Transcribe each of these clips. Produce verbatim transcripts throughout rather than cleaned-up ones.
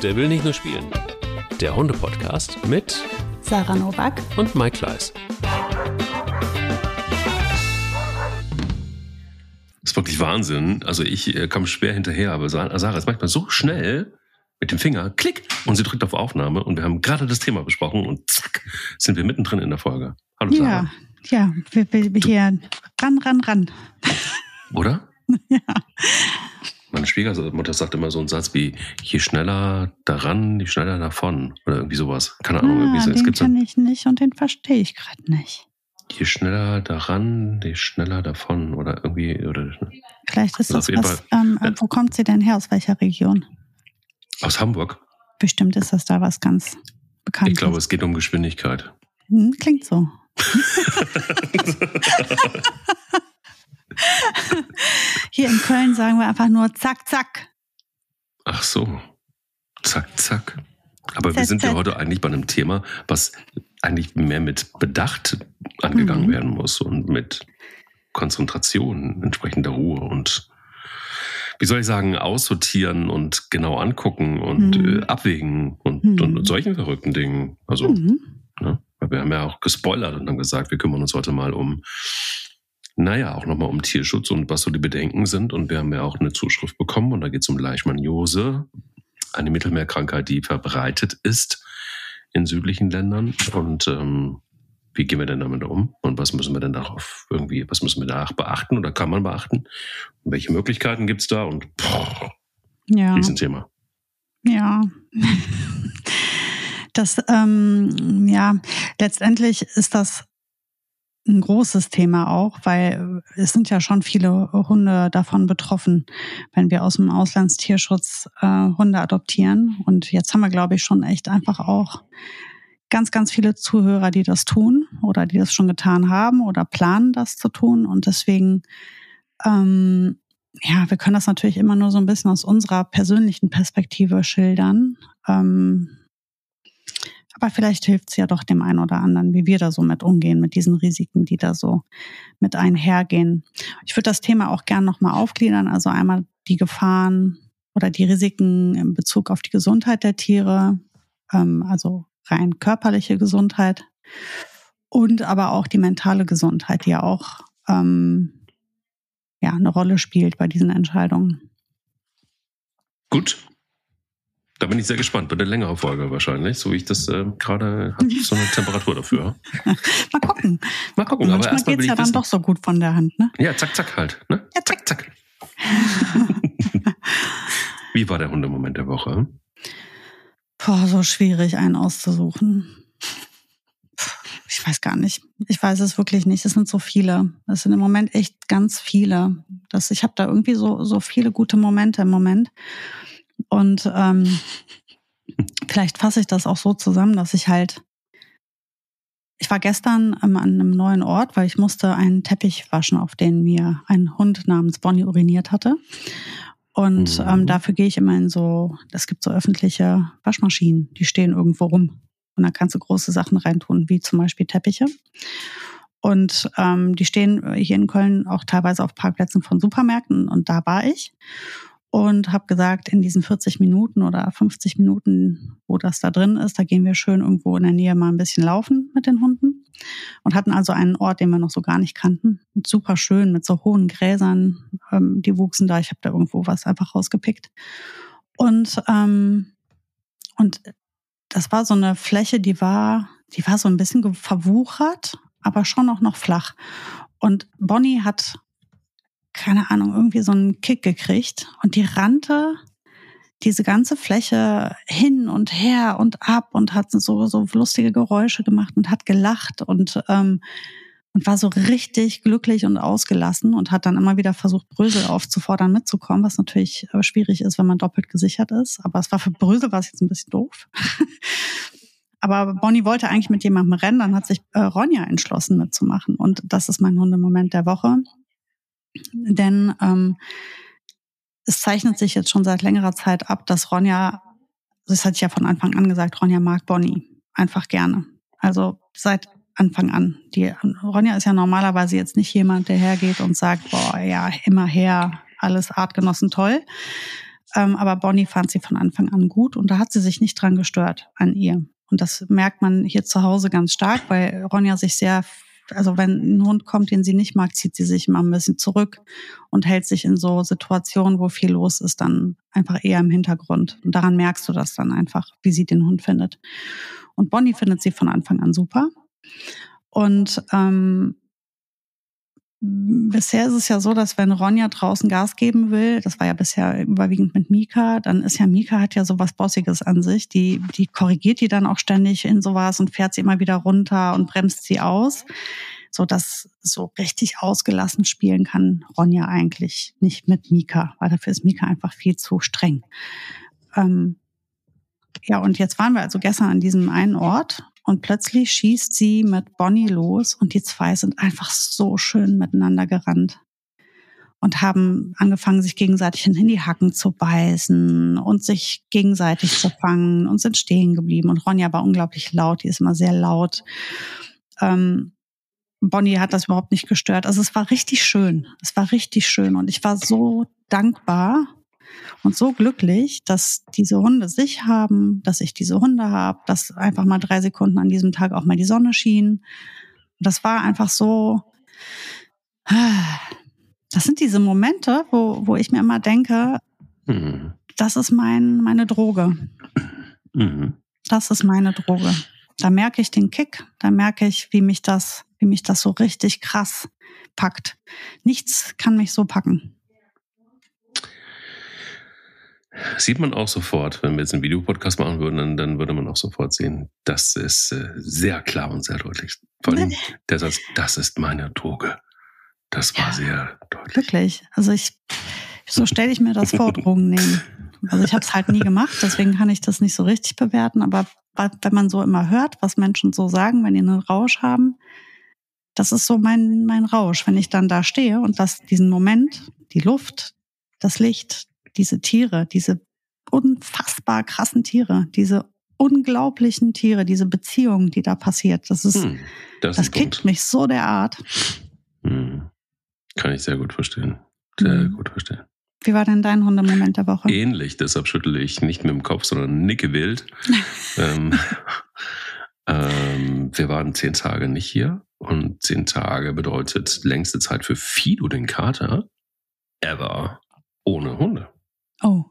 Der will nicht nur spielen. Der Hunde-Podcast mit Sarah Nowak und Mike Kleiss. Das ist wirklich Wahnsinn. Also ich äh, komme schwer hinterher, aber Sarah ist manchmal so schnell mit dem Finger, klick, und sie drückt auf Aufnahme und wir haben gerade das Thema besprochen und zack, sind wir mittendrin in der Folge. Hallo Sarah. Ja, ja, wir, wir, wir hier ran, ran, ran. Oder? Ja. Meine Schwiegermutter sagt immer so einen Satz wie, je schneller daran, je schneller davon. Oder irgendwie sowas. Keine Ahnung. Ah, irgendwie so. Den Es gibt kann so, ich nicht und den verstehe ich gerade nicht. je schneller daran, je schneller davon. Oder irgendwie. Oder, Vielleicht ist also das was, ähm, ja. Wo kommt sie denn her? Aus welcher Region? Aus Hamburg. Bestimmt ist das da was ganz Bekanntes. Ich glaube, es geht um Geschwindigkeit. Hm, klingt so. Hier in Köln sagen wir einfach nur zack, zack. Ach so. Zack, zack. Aber Z, wir sind ja Z. heute eigentlich bei einem Thema, was eigentlich mehr mit Bedacht angegangen Mhm. werden muss und mit Konzentration, entsprechender Ruhe und, wie soll ich sagen, aussortieren und genau angucken und Mhm. äh, abwägen und, Mhm. und, und solchen verrückten Dingen. Also, Mhm. ne? Weil wir haben ja auch gespoilert und haben gesagt, wir kümmern uns heute mal um, naja, auch nochmal um Tierschutz und was so die Bedenken sind. Und wir haben ja auch eine Zuschrift bekommen und da geht es um Leishmaniose, eine Mittelmeerkrankheit, die verbreitet ist in südlichen Ländern. Und ähm, wie gehen wir denn damit um? Und was müssen wir denn darauf irgendwie, was müssen wir da beachten oder kann man beachten? Und welche Möglichkeiten gibt es da? Und pff, Ja. Riesenthema. Ja. Das, ähm, ja, letztendlich ist das ein großes Thema auch, weil es sind ja schon viele Hunde davon betroffen, wenn wir aus dem Auslandstierschutz äh, Hunde adoptieren. Und jetzt haben wir, glaube ich, schon echt einfach auch ganz, ganz viele Zuhörer, die das tun oder die das schon getan haben oder planen, das zu tun. Und deswegen, ähm, ja, wir können das natürlich immer nur so ein bisschen aus unserer persönlichen Perspektive schildern. Ähm, aber vielleicht hilft es ja doch dem einen oder anderen, wie wir da so mit umgehen, mit diesen Risiken, die da so mit einhergehen. Ich würde das Thema auch gern nochmal aufgliedern. Also einmal die Gefahren oder die Risiken in Bezug auf die Gesundheit der Tiere, ähm, also rein körperliche Gesundheit und aber auch die mentale Gesundheit, die ja auch ähm, ja, eine Rolle spielt bei diesen Entscheidungen. Gut. Da bin ich sehr gespannt. Wird eine längere Folge wahrscheinlich, so wie ich das äh, gerade habe, so eine Temperatur dafür. Mal gucken. Mal gucken. Aber Manchmal erstmal geht will es ich ja dann wissen. doch so gut von der Hand, ne? Ja, zack, zack halt. Ne? Ja, zack, zack. Wie war der Hundemoment der Woche? Boah, so schwierig, einen auszusuchen. Ich weiß gar nicht. Ich weiß es wirklich nicht. Es sind so viele. Es sind im Moment echt ganz viele. Das, ich habe da irgendwie so, so viele gute Momente im Moment. Und ähm, vielleicht fasse ich das auch so zusammen, dass ich halt, ich war gestern ähm, an einem neuen Ort, weil ich musste einen Teppich waschen, auf den mir ein Hund namens Bonnie uriniert hatte. Und Mhm. ähm, dafür gehe ich immer in so, es gibt so öffentliche Waschmaschinen, die stehen irgendwo rum. Und da kannst du große Sachen reintun, wie zum Beispiel Teppiche. Und ähm, die stehen hier in Köln auch teilweise auf Parkplätzen von Supermärkten. Und da war ich und habe gesagt, in diesen vierzig Minuten oder fünfzig Minuten, wo das da drin ist, da gehen wir schön irgendwo in der Nähe mal ein bisschen laufen mit den Hunden. Und hatten also einen Ort, den wir noch so gar nicht kannten. Und super schön mit so hohen Gräsern, ähm, die wuchsen da. Ich habe da irgendwo was einfach rausgepickt. Und ähm, und das war so eine Fläche, die war, die war so ein bisschen verwuchert, aber schon auch noch flach. Und Bonnie hat, keine Ahnung, irgendwie so einen Kick gekriegt und die rannte diese ganze Fläche hin und her und ab und hat so, so lustige Geräusche gemacht und hat gelacht und, ähm, und war so richtig glücklich und ausgelassen und hat dann immer wieder versucht, Brösel aufzufordern, mitzukommen, was natürlich schwierig ist, wenn man doppelt gesichert ist. Aber es war für Brösel war es jetzt ein bisschen doof. Aber Bonnie wollte eigentlich mit jemandem rennen, dann hat sich äh, Ronja entschlossen mitzumachen. Und das ist mein Hundemoment der Woche. Denn ähm, es zeichnet sich jetzt schon seit längerer Zeit ab, dass Ronja, das hatte ich ja von Anfang an gesagt, Ronja mag Bonnie einfach gerne. Also seit Anfang an. Die Ronja ist ja normalerweise jetzt nicht jemand, der hergeht und sagt, boah, ja, immer her, alles Artgenossen toll. Ähm, aber Bonnie fand sie von Anfang an gut und da hat sie sich nicht dran gestört an ihr. Und das merkt man hier zu Hause ganz stark, weil Ronja sich sehr, also wenn ein Hund kommt, den sie nicht mag, zieht sie sich immer ein bisschen zurück und hält sich in so Situationen, wo viel los ist, dann einfach eher im Hintergrund. Und daran merkst du das dann einfach, wie sie den Hund findet. Und Bonnie findet sie von Anfang an super. Und ähm, bisher ist es ja so, dass wenn Ronja draußen Gas geben will, das war ja bisher überwiegend mit Mika, dann ist ja Mika hat ja sowas Bossiges an sich. Die, die korrigiert die dann auch ständig in sowas und fährt sie immer wieder runter und bremst sie aus. So dass so richtig ausgelassen spielen kann Ronja eigentlich nicht mit Mika, weil dafür ist Mika einfach viel zu streng. Ähm, ja, und jetzt waren wir also gestern an diesem einen Ort. Und plötzlich schießt sie mit Bonnie los und die zwei sind einfach so schön miteinander gerannt und haben angefangen, sich gegenseitig in die Hacken zu beißen und sich gegenseitig zu fangen und sind stehen geblieben. Und Ronja war unglaublich laut, die ist immer sehr laut. Ähm, Bonnie hat das überhaupt nicht gestört. Also es war richtig schön, es war richtig schön und ich war so dankbar und so glücklich, dass diese Hunde sich haben, dass ich diese Hunde habe, dass einfach mal drei Sekunden an diesem Tag auch mal die Sonne schien. Das war einfach so, das sind diese Momente, wo, wo ich mir immer denke, mhm. das ist mein, meine Droge. Mhm. Das ist meine Droge. Da merke ich den Kick, da merke ich, wie mich das, wie mich das so richtig krass packt. Nichts kann mich so packen. Sieht man auch sofort, wenn wir jetzt einen Videopodcast machen würden, dann, dann würde man auch sofort sehen, das ist äh, sehr klar und sehr deutlich. Vor allem der Satz, das ist meine Droge. Das war ja, sehr deutlich. Wirklich. Also ich, so stelle ich mir das vor, Drogen nehmen. Also ich habe es halt nie gemacht, deswegen kann ich das nicht so richtig bewerten. Aber wenn man so immer hört, was Menschen so sagen, wenn die einen Rausch haben, das ist so mein, mein Rausch. Wenn ich dann da stehe und das, diesen Moment, die Luft, das Licht, diese Tiere, diese unfassbar krassen Tiere, diese unglaublichen Tiere, diese Beziehung, die da passiert, das ist, hm, das, das kickt Punkt. Mich so derart. Hm. Kann ich sehr gut verstehen. Sehr hm. gut verstehen. Wie war denn dein Hundemoment der Woche? Ähnlich, deshalb schüttle ich nicht mit dem Kopf, sondern nicke wild. ähm, ähm, wir waren zehn Tage nicht hier und zehn Tage bedeutet längste Zeit für Fido, den Kater, ever ohne Hunde. Oh.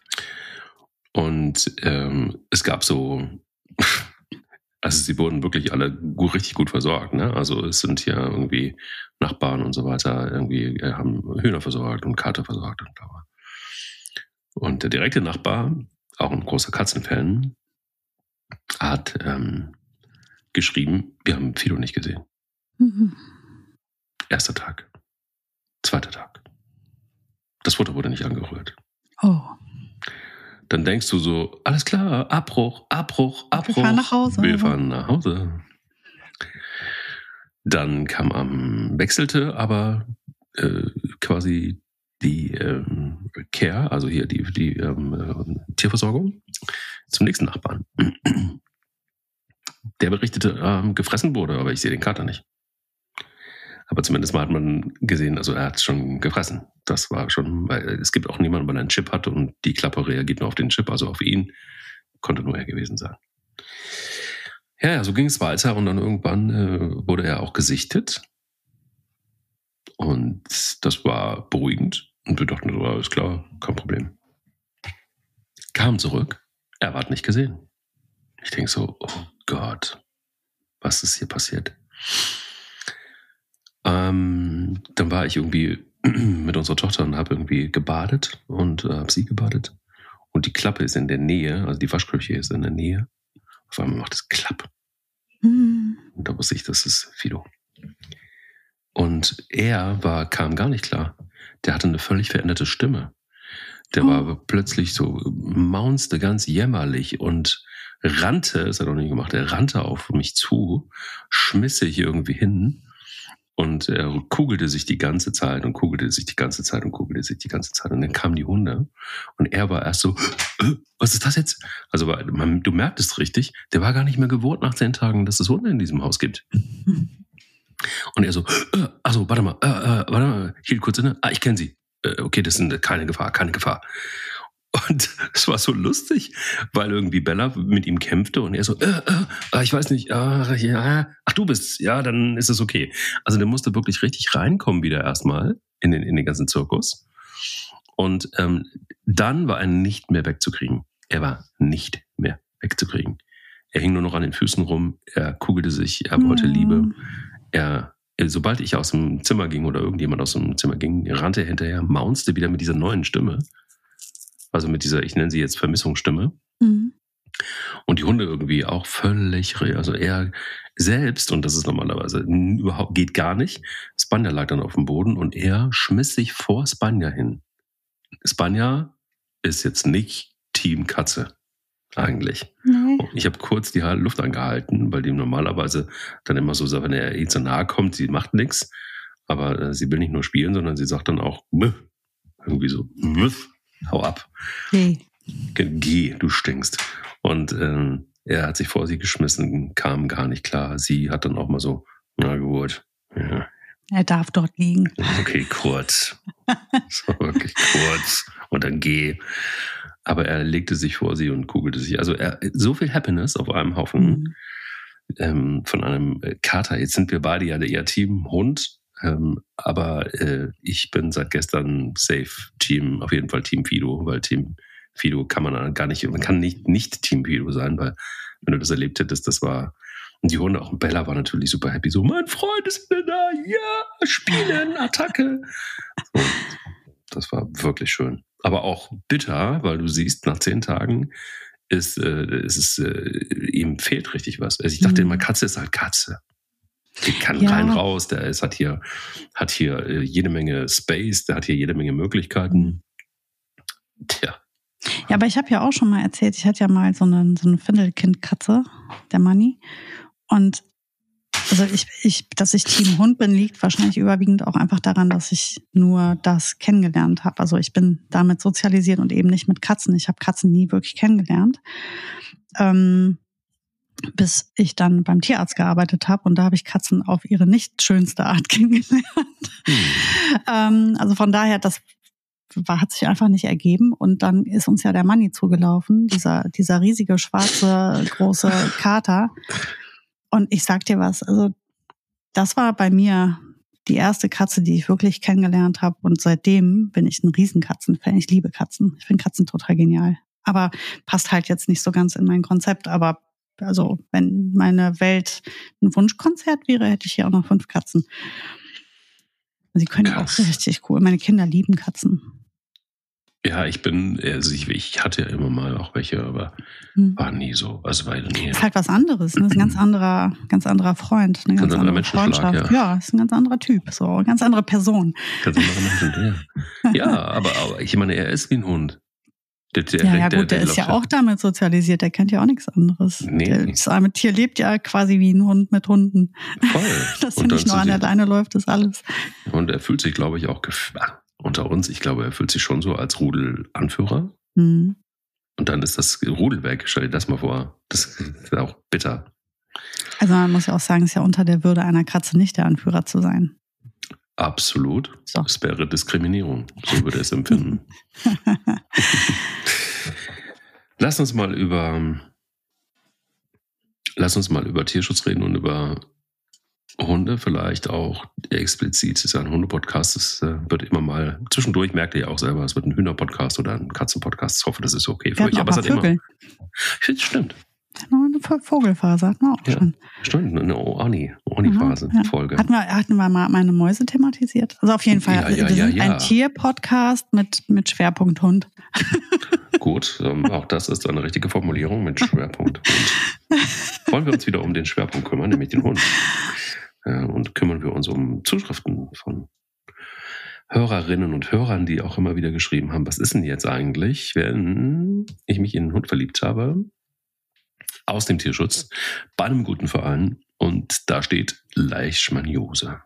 Und ähm, es gab so, also sie wurden wirklich alle gut, richtig gut versorgt. Ne? Also es sind ja irgendwie Nachbarn und so weiter, irgendwie haben Hühner versorgt und Kater versorgt. Und, und der direkte Nachbar, auch ein großer Katzenfan, hat ähm, geschrieben, wir haben Fido nicht gesehen. Mhm. Erster Tag, zweiter Tag. Das Futter wurde nicht angerührt. Oh. Dann denkst du so, alles klar, Abbruch, Abbruch, Abbruch. Wir fahren nach Hause. Wir fahren nach Hause. Dann kam am, wechselte aber äh, quasi die ähm, Care, also hier die, die ähm, Tierversorgung, zum nächsten Nachbarn. Der berichtete, ähm, gefressen wurde, aber ich sehe den Kater nicht. Aber zumindest mal hat man gesehen, also er hat schon gefressen. Das war schon, weil es gibt auch niemanden, weil er einen Chip hat und die Klappe reagiert nur auf den Chip, also auf ihn. Konnte nur er gewesen sein. Ja, ja, so ging es weiter und dann irgendwann äh, wurde er auch gesichtet. Und das war beruhigend. Und wir dachten so, alles klar, kein Problem. Kam zurück, er war nicht gesehen. Ich denke so, oh Gott, was ist hier passiert? Ähm, dann war ich irgendwie mit unserer Tochter und habe irgendwie gebadet und äh, habe sie gebadet. Und die Klappe ist in der Nähe, also die Waschküche ist in der Nähe. Auf einmal macht es Klapp. Mhm. Und da wusste ich, das ist Fido. Und er war, kam gar nicht klar. Der hatte eine völlig veränderte Stimme. Der oh. war plötzlich so, maunzte ganz jämmerlich und rannte, das hat er noch nie gemacht, er rannte auf mich zu, schmiss sich irgendwie hin. Und er kugelte sich die ganze Zeit und kugelte sich die ganze Zeit und kugelte sich die ganze Zeit. Und dann kamen die Hunde und er war erst so, äh, was ist das jetzt? Also man, du merkst es richtig, der war gar nicht mehr gewohnt nach zehn Tagen, dass es Hunde in diesem Haus gibt. Und er so, äh, achso, warte mal, äh, äh, warte mal, hielt kurz inne, ah, ich kenne sie. Äh, okay, das ist keine Gefahr, keine Gefahr. Und es war so lustig, weil irgendwie Bella mit ihm kämpfte und er so, äh, äh, ich weiß nicht, äh, ja, ach du bist's, ja, dann ist es okay. Also der musste wirklich richtig reinkommen wieder erstmal in den, in den ganzen Zirkus. Und ähm, dann war er nicht mehr wegzukriegen. Er war nicht mehr wegzukriegen. Er hing nur noch an den Füßen rum, er kugelte sich, er wollte Mhm. Liebe. Er, sobald ich aus dem Zimmer ging oder irgendjemand aus dem Zimmer ging, rannte er hinterher, maunzte wieder mit dieser neuen Stimme. Also mit dieser, ich nenne sie jetzt Vermissungsstimme. Mhm. Und die Hunde irgendwie auch völlig, also er selbst, und das ist normalerweise überhaupt, geht gar nicht, Spanja lag dann auf dem Boden und er schmiss sich vor Spanja hin. Spanja ist jetzt nicht Team Katze, eigentlich. Nee. Ich habe kurz die Luft angehalten, weil die normalerweise dann immer so sagt, wenn er ihr zu nahe kommt, sie macht nichts, aber äh, sie will nicht nur spielen, sondern sie sagt dann auch, irgendwie so, hau ab. Nee. Geh, du stinkst. Und ähm, er hat sich vor sie geschmissen, kam gar nicht klar. Sie hat dann auch mal so, na gut, ja. Er darf dort liegen. Okay, kurz. So, wirklich kurz. Und dann geh. Aber er legte sich vor sie und kugelte sich. Also er, so viel Happiness auf einem Haufen Mhm. ähm, von einem Kater. Jetzt sind wir beide ja eher Team Hund. Ähm, aber äh, ich bin seit gestern safe Team, auf jeden Fall Team Fido, weil Team Fido kann man gar nicht, man kann nicht nicht Team Fido sein, weil wenn du das erlebt hättest, das war, und die Hunde, auch Bella war natürlich super happy, so, mein Freund ist wieder da, ja, spielen, Attacke. So, das war wirklich schön. Aber auch bitter, weil du siehst, nach zehn Tagen ist, äh, ist es, äh, ihm fehlt richtig was. Also ich dachte Mhm. immer, Katze ist halt Katze. Die kann Ja. rein, raus, der ist, hat hier, hat hier äh, jede Menge Space, der hat hier jede Menge Möglichkeiten. Tja. Ja, aber ich habe ja auch schon mal erzählt, ich hatte ja mal so eine, so eine Findelkind-Katze, der Manni. Und also ich, ich, dass ich Team Hund bin, liegt wahrscheinlich überwiegend auch einfach daran, dass ich nur das kennengelernt habe. Also ich bin damit sozialisiert und eben nicht mit Katzen. Ich habe Katzen nie wirklich kennengelernt. Ähm, bis ich dann beim Tierarzt gearbeitet habe und da habe ich Katzen auf ihre nicht schönste Art kennengelernt. Hm. ähm, also von daher, das war, hat sich einfach nicht ergeben und dann ist uns ja der Manni zugelaufen, dieser, dieser riesige, schwarze, große Kater. Und ich sag dir was, also das war bei mir die erste Katze, die ich wirklich kennengelernt habe und seitdem bin ich ein Riesenkatzenfan. Ich liebe Katzen. Ich finde Katzen total genial. Aber passt halt jetzt nicht so ganz in mein Konzept, aber also wenn meine Welt ein Wunschkonzert wäre, hätte ich hier auch noch fünf Katzen. Sie können ja auch richtig cool. Meine Kinder lieben Katzen. Ja, ich bin, also ich, ich hatte ja immer mal auch welche, aber Hm. war nie so. Also war nie. Ist halt was anderes, ne? Ist ein ganz anderer, ganz anderer Freund, eine ganz, Ganz anderer andere Menschenschlag, Freundschaft. ja. Ja, ist ein ganz anderer Typ, so eine ganz andere Person. Ganz andere Menschen, ja. Ja, aber, aber ich meine, er ist wie ein Hund. Der, der, Ja, ja, gut, der, der ist ja auch damit sozialisiert, der kennt ja auch nichts anderes. Nee. Das arme Tier lebt ja quasi wie ein Hund mit Hunden. Voll. Dass er Und nicht dann nur an sind der Leine läuft, ist alles. die- Und er fühlt sich, glaube ich, auch gef- ah, unter uns, ich glaube, er fühlt sich schon so als Rudelanführer. Hm. Und dann ist das Rudel weg. Stell dir das mal vor. Das ist auch bitter. Also man muss ja auch sagen, es ist ja unter der Würde einer Katze nicht der Anführer zu sein. Absolut. So. Das wäre Diskriminierung. So würde er es empfinden. Lass uns mal über Lass uns mal über Tierschutz reden und über Hunde, vielleicht auch explizit. Es ist ja ein Hunde-Podcast. Es äh, wird immer mal, zwischendurch merkt ihr ja auch selber, es wird ein Hühner-Podcast oder ein Katzen-Podcast. Ich hoffe, das ist okay für Wir euch. hatten auch Aber es mal hat immer. Vögel. Ich finde, stimmt. Noch eine Vo- Vogelphase hatten wir auch Ja. schon. Stimmt, eine Oni, Oni-Phase, Ja. Folge. Hatten wir, hatten wir mal meine Mäuse thematisiert? Also auf jeden Fall, Ja, ja, wir ja, sind ja. ein Tier-Podcast mit, mit Schwerpunkt Hund. Gut, ähm, auch das ist eine richtige Formulierung mit Schwerpunkt Hund. Wollen wir uns wieder um den Schwerpunkt kümmern, nämlich den Hund. Äh, und kümmern wir uns um Zuschriften von Hörerinnen und Hörern, die auch immer wieder geschrieben haben, was ist denn jetzt eigentlich, wenn ich mich in einen Hund verliebt habe, aus dem Tierschutz, bei einem guten Verein und da steht Leishmaniose.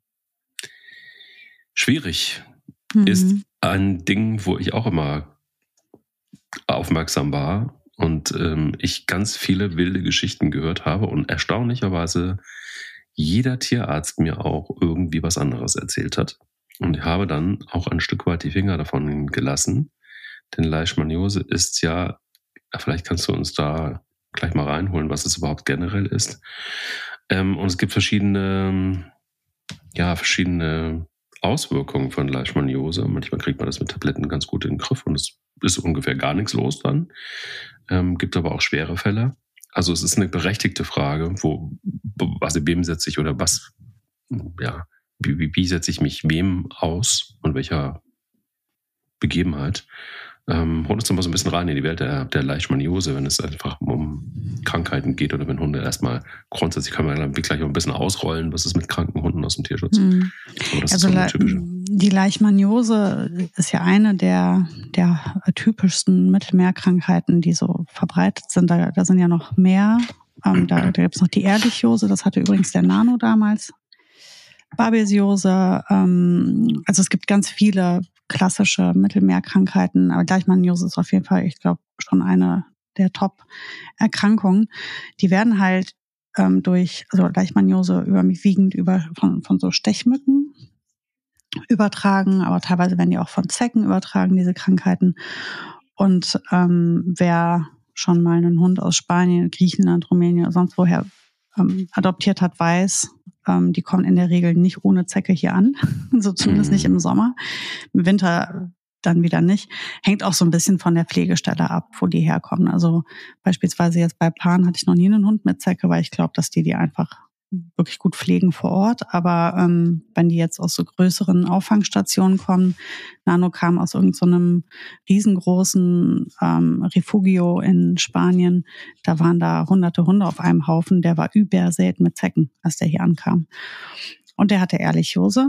Schwierig. Mhm. Ist ein Ding, wo ich auch immer aufmerksam war und ähm, ich ganz viele wilde Geschichten gehört habe und erstaunlicherweise jeder Tierarzt mir auch irgendwie was anderes erzählt hat. Und ich habe dann auch ein Stück weit die Finger davon gelassen, Denn Leishmaniose ist ja, vielleicht kannst du uns da gleich mal reinholen, was es überhaupt generell ist. Ähm, und es gibt verschiedene, ja, verschiedene Auswirkungen von Leishmaniose. Manchmal kriegt man das mit Tabletten ganz gut in den Griff und es ist ungefähr gar nichts los dann. Ähm, gibt aber auch schwere Fälle. Also es ist eine berechtigte Frage, wo, also wem setze ich oder was, ja, wie, wie, wie setze ich mich wem aus und welcher Begebenheit. Ähm, hol uns doch mal so ein bisschen rein in die Welt der, der Leishmaniose, wenn es einfach um Krankheiten geht oder wenn Hunde erstmal grundsätzlich, kann man gleich auch ein bisschen ausrollen, was ist mit kranken Hunden aus dem Tierschutz. Hm. Aber das also ist so eine typische. Die Leishmaniose ist ja eine der, der typischsten Mittelmeerkrankheiten, die so verbreitet sind. Da, da sind ja noch mehr. Ähm, da da gibt es noch die Ehrlichiose, das hatte übrigens der Nano damals. Babesiose, ähm, also es gibt ganz viele klassische Mittelmeerkrankheiten, aber Leishmaniose ist auf jeden Fall, ich glaube, schon eine der Top-Erkrankungen. Die werden halt ähm, durch, also Leishmaniose überwiegend über von, von so Stechmücken übertragen, aber teilweise werden die auch von Zecken übertragen, diese Krankheiten. Und ähm, wer schon mal einen Hund aus Spanien, Griechenland, Rumänien oder sonst woher ähm, adoptiert hat, weiß, ähm, die kommen in der Regel nicht ohne Zecke hier an, so zumindest nicht im Sommer. Im Winter dann wieder nicht. Hängt auch so ein bisschen von der Pflegestelle ab, wo die herkommen. Also beispielsweise jetzt bei Pan hatte ich noch nie einen Hund mit Zecke, weil ich glaube, dass die die einfach wirklich gut pflegen vor Ort. Aber ähm, wenn die jetzt aus so größeren Auffangstationen kommen, Nano kam aus irgendeinem so riesengroßen ähm, Refugio in Spanien, da waren da hunderte Hunde auf einem Haufen, der war übersät mit Zecken, als der hier ankam. Und der hatte Ehrlichiose.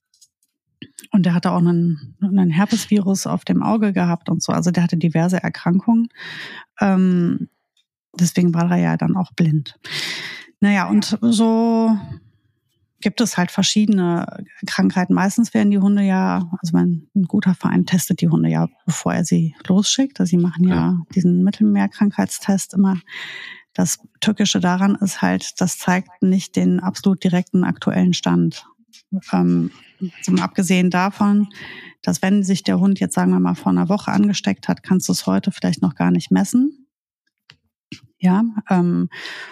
Und der hatte auch einen, einen Herpesvirus auf dem Auge gehabt und so. Also der hatte diverse Erkrankungen. Ähm, deswegen war er ja dann auch blind. Naja, und so gibt es halt verschiedene Krankheiten. Meistens werden die Hunde ja, also ein, ein guter Verein testet die Hunde ja, bevor er sie losschickt. Also sie machen ja, ja diesen Mittelmeerkrankheitstest immer. Das Tückische daran ist halt, das zeigt nicht den absolut direkten aktuellen Stand. Ähm, also mal abgesehen davon, dass wenn sich der Hund jetzt, sagen wir mal, vor einer Woche angesteckt hat, kannst du es heute vielleicht noch gar nicht messen. Ja, ähm,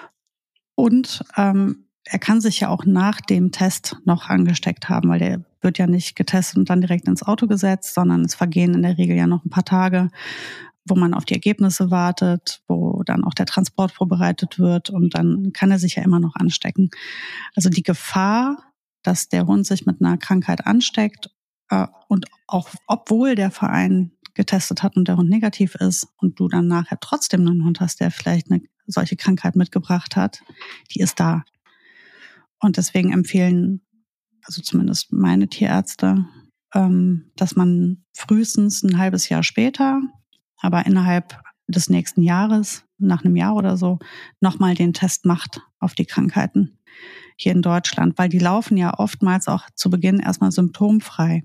und ähm, er kann sich ja auch nach dem Test noch angesteckt haben, weil der wird ja nicht getestet und dann direkt ins Auto gesetzt, sondern es vergehen in der Regel ja noch ein paar Tage, wo man auf die Ergebnisse wartet, wo dann auch der Transport vorbereitet wird und dann kann er sich ja immer noch anstecken. Also die Gefahr, dass der Hund sich mit einer Krankheit ansteckt äh, und auch obwohl der Verein getestet hat und der Hund negativ ist und du dann nachher trotzdem einen Hund hast, der vielleicht eine solche Krankheit mitgebracht hat, die ist da. Und deswegen empfehlen, also zumindest meine Tierärzte, ähm, dass man frühestens ein halbes Jahr später, aber innerhalb des nächsten Jahres, nach einem Jahr oder so, nochmal den Test macht auf die Krankheiten hier in Deutschland, weil die laufen ja oftmals auch zu Beginn erstmal symptomfrei.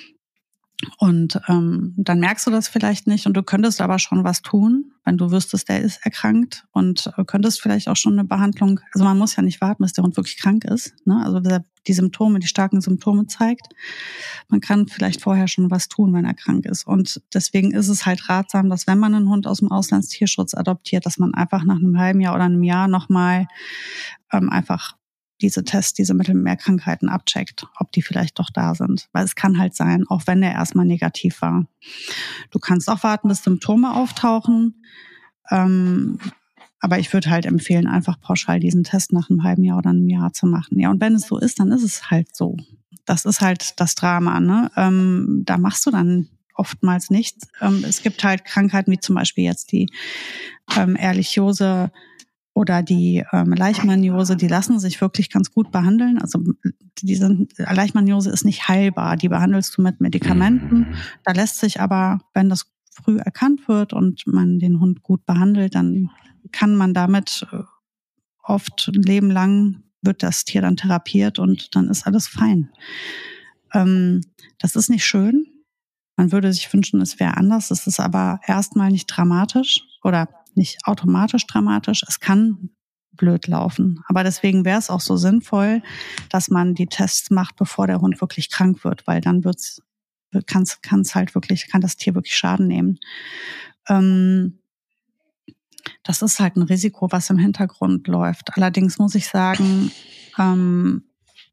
Und ähm, dann merkst du das vielleicht nicht und du könntest aber schon was tun, wenn du wüsstest, der ist erkrankt und äh, könntest vielleicht auch schon eine Behandlung, also man muss ja nicht warten, bis der Hund wirklich krank ist, ne? Also der die Symptome, die starken Symptome zeigt. Man kann vielleicht vorher schon was tun, wenn er krank ist. Und deswegen ist es halt ratsam, dass wenn man einen Hund aus dem Auslandstierschutz adoptiert, dass man einfach nach einem halben Jahr oder einem Jahr nochmal ähm, einfach diese Tests, diese Mittelmeerkrankheiten abcheckt, ob die vielleicht doch da sind. Weil es kann halt sein, auch wenn der erstmal negativ war. Du kannst auch warten, bis Symptome auftauchen. Ähm, aber ich würde halt empfehlen, einfach pauschal diesen Test nach einem halben Jahr oder einem Jahr zu machen. Ja, und wenn es so ist, dann ist es halt so. Das ist halt das Drama, ne? Ähm, da machst du dann oftmals nichts. Ähm, es gibt halt Krankheiten wie zum Beispiel jetzt die ähm, Ehrlichiose oder die ähm, Leishmaniose, die lassen sich wirklich ganz gut behandeln. Also die sind, Leishmaniose ist nicht heilbar, die behandelst du mit Medikamenten. Da lässt sich aber, wenn das früh erkannt wird und man den Hund gut behandelt, dann kann man damit oft ein Leben lang, wird das Tier dann therapiert und dann ist alles fein. Ähm, das ist nicht schön. Man würde sich wünschen, es wäre anders. Es ist aber erstmal nicht dramatisch oder nicht automatisch dramatisch. Es kann blöd laufen. Aber deswegen wäre es auch so sinnvoll, dass man die Tests macht, bevor der Hund wirklich krank wird, weil dann wird's kann es halt wirklich, kann das Tier wirklich Schaden nehmen. Ähm, das ist halt ein Risiko, was im Hintergrund läuft. Allerdings muss ich sagen, ähm,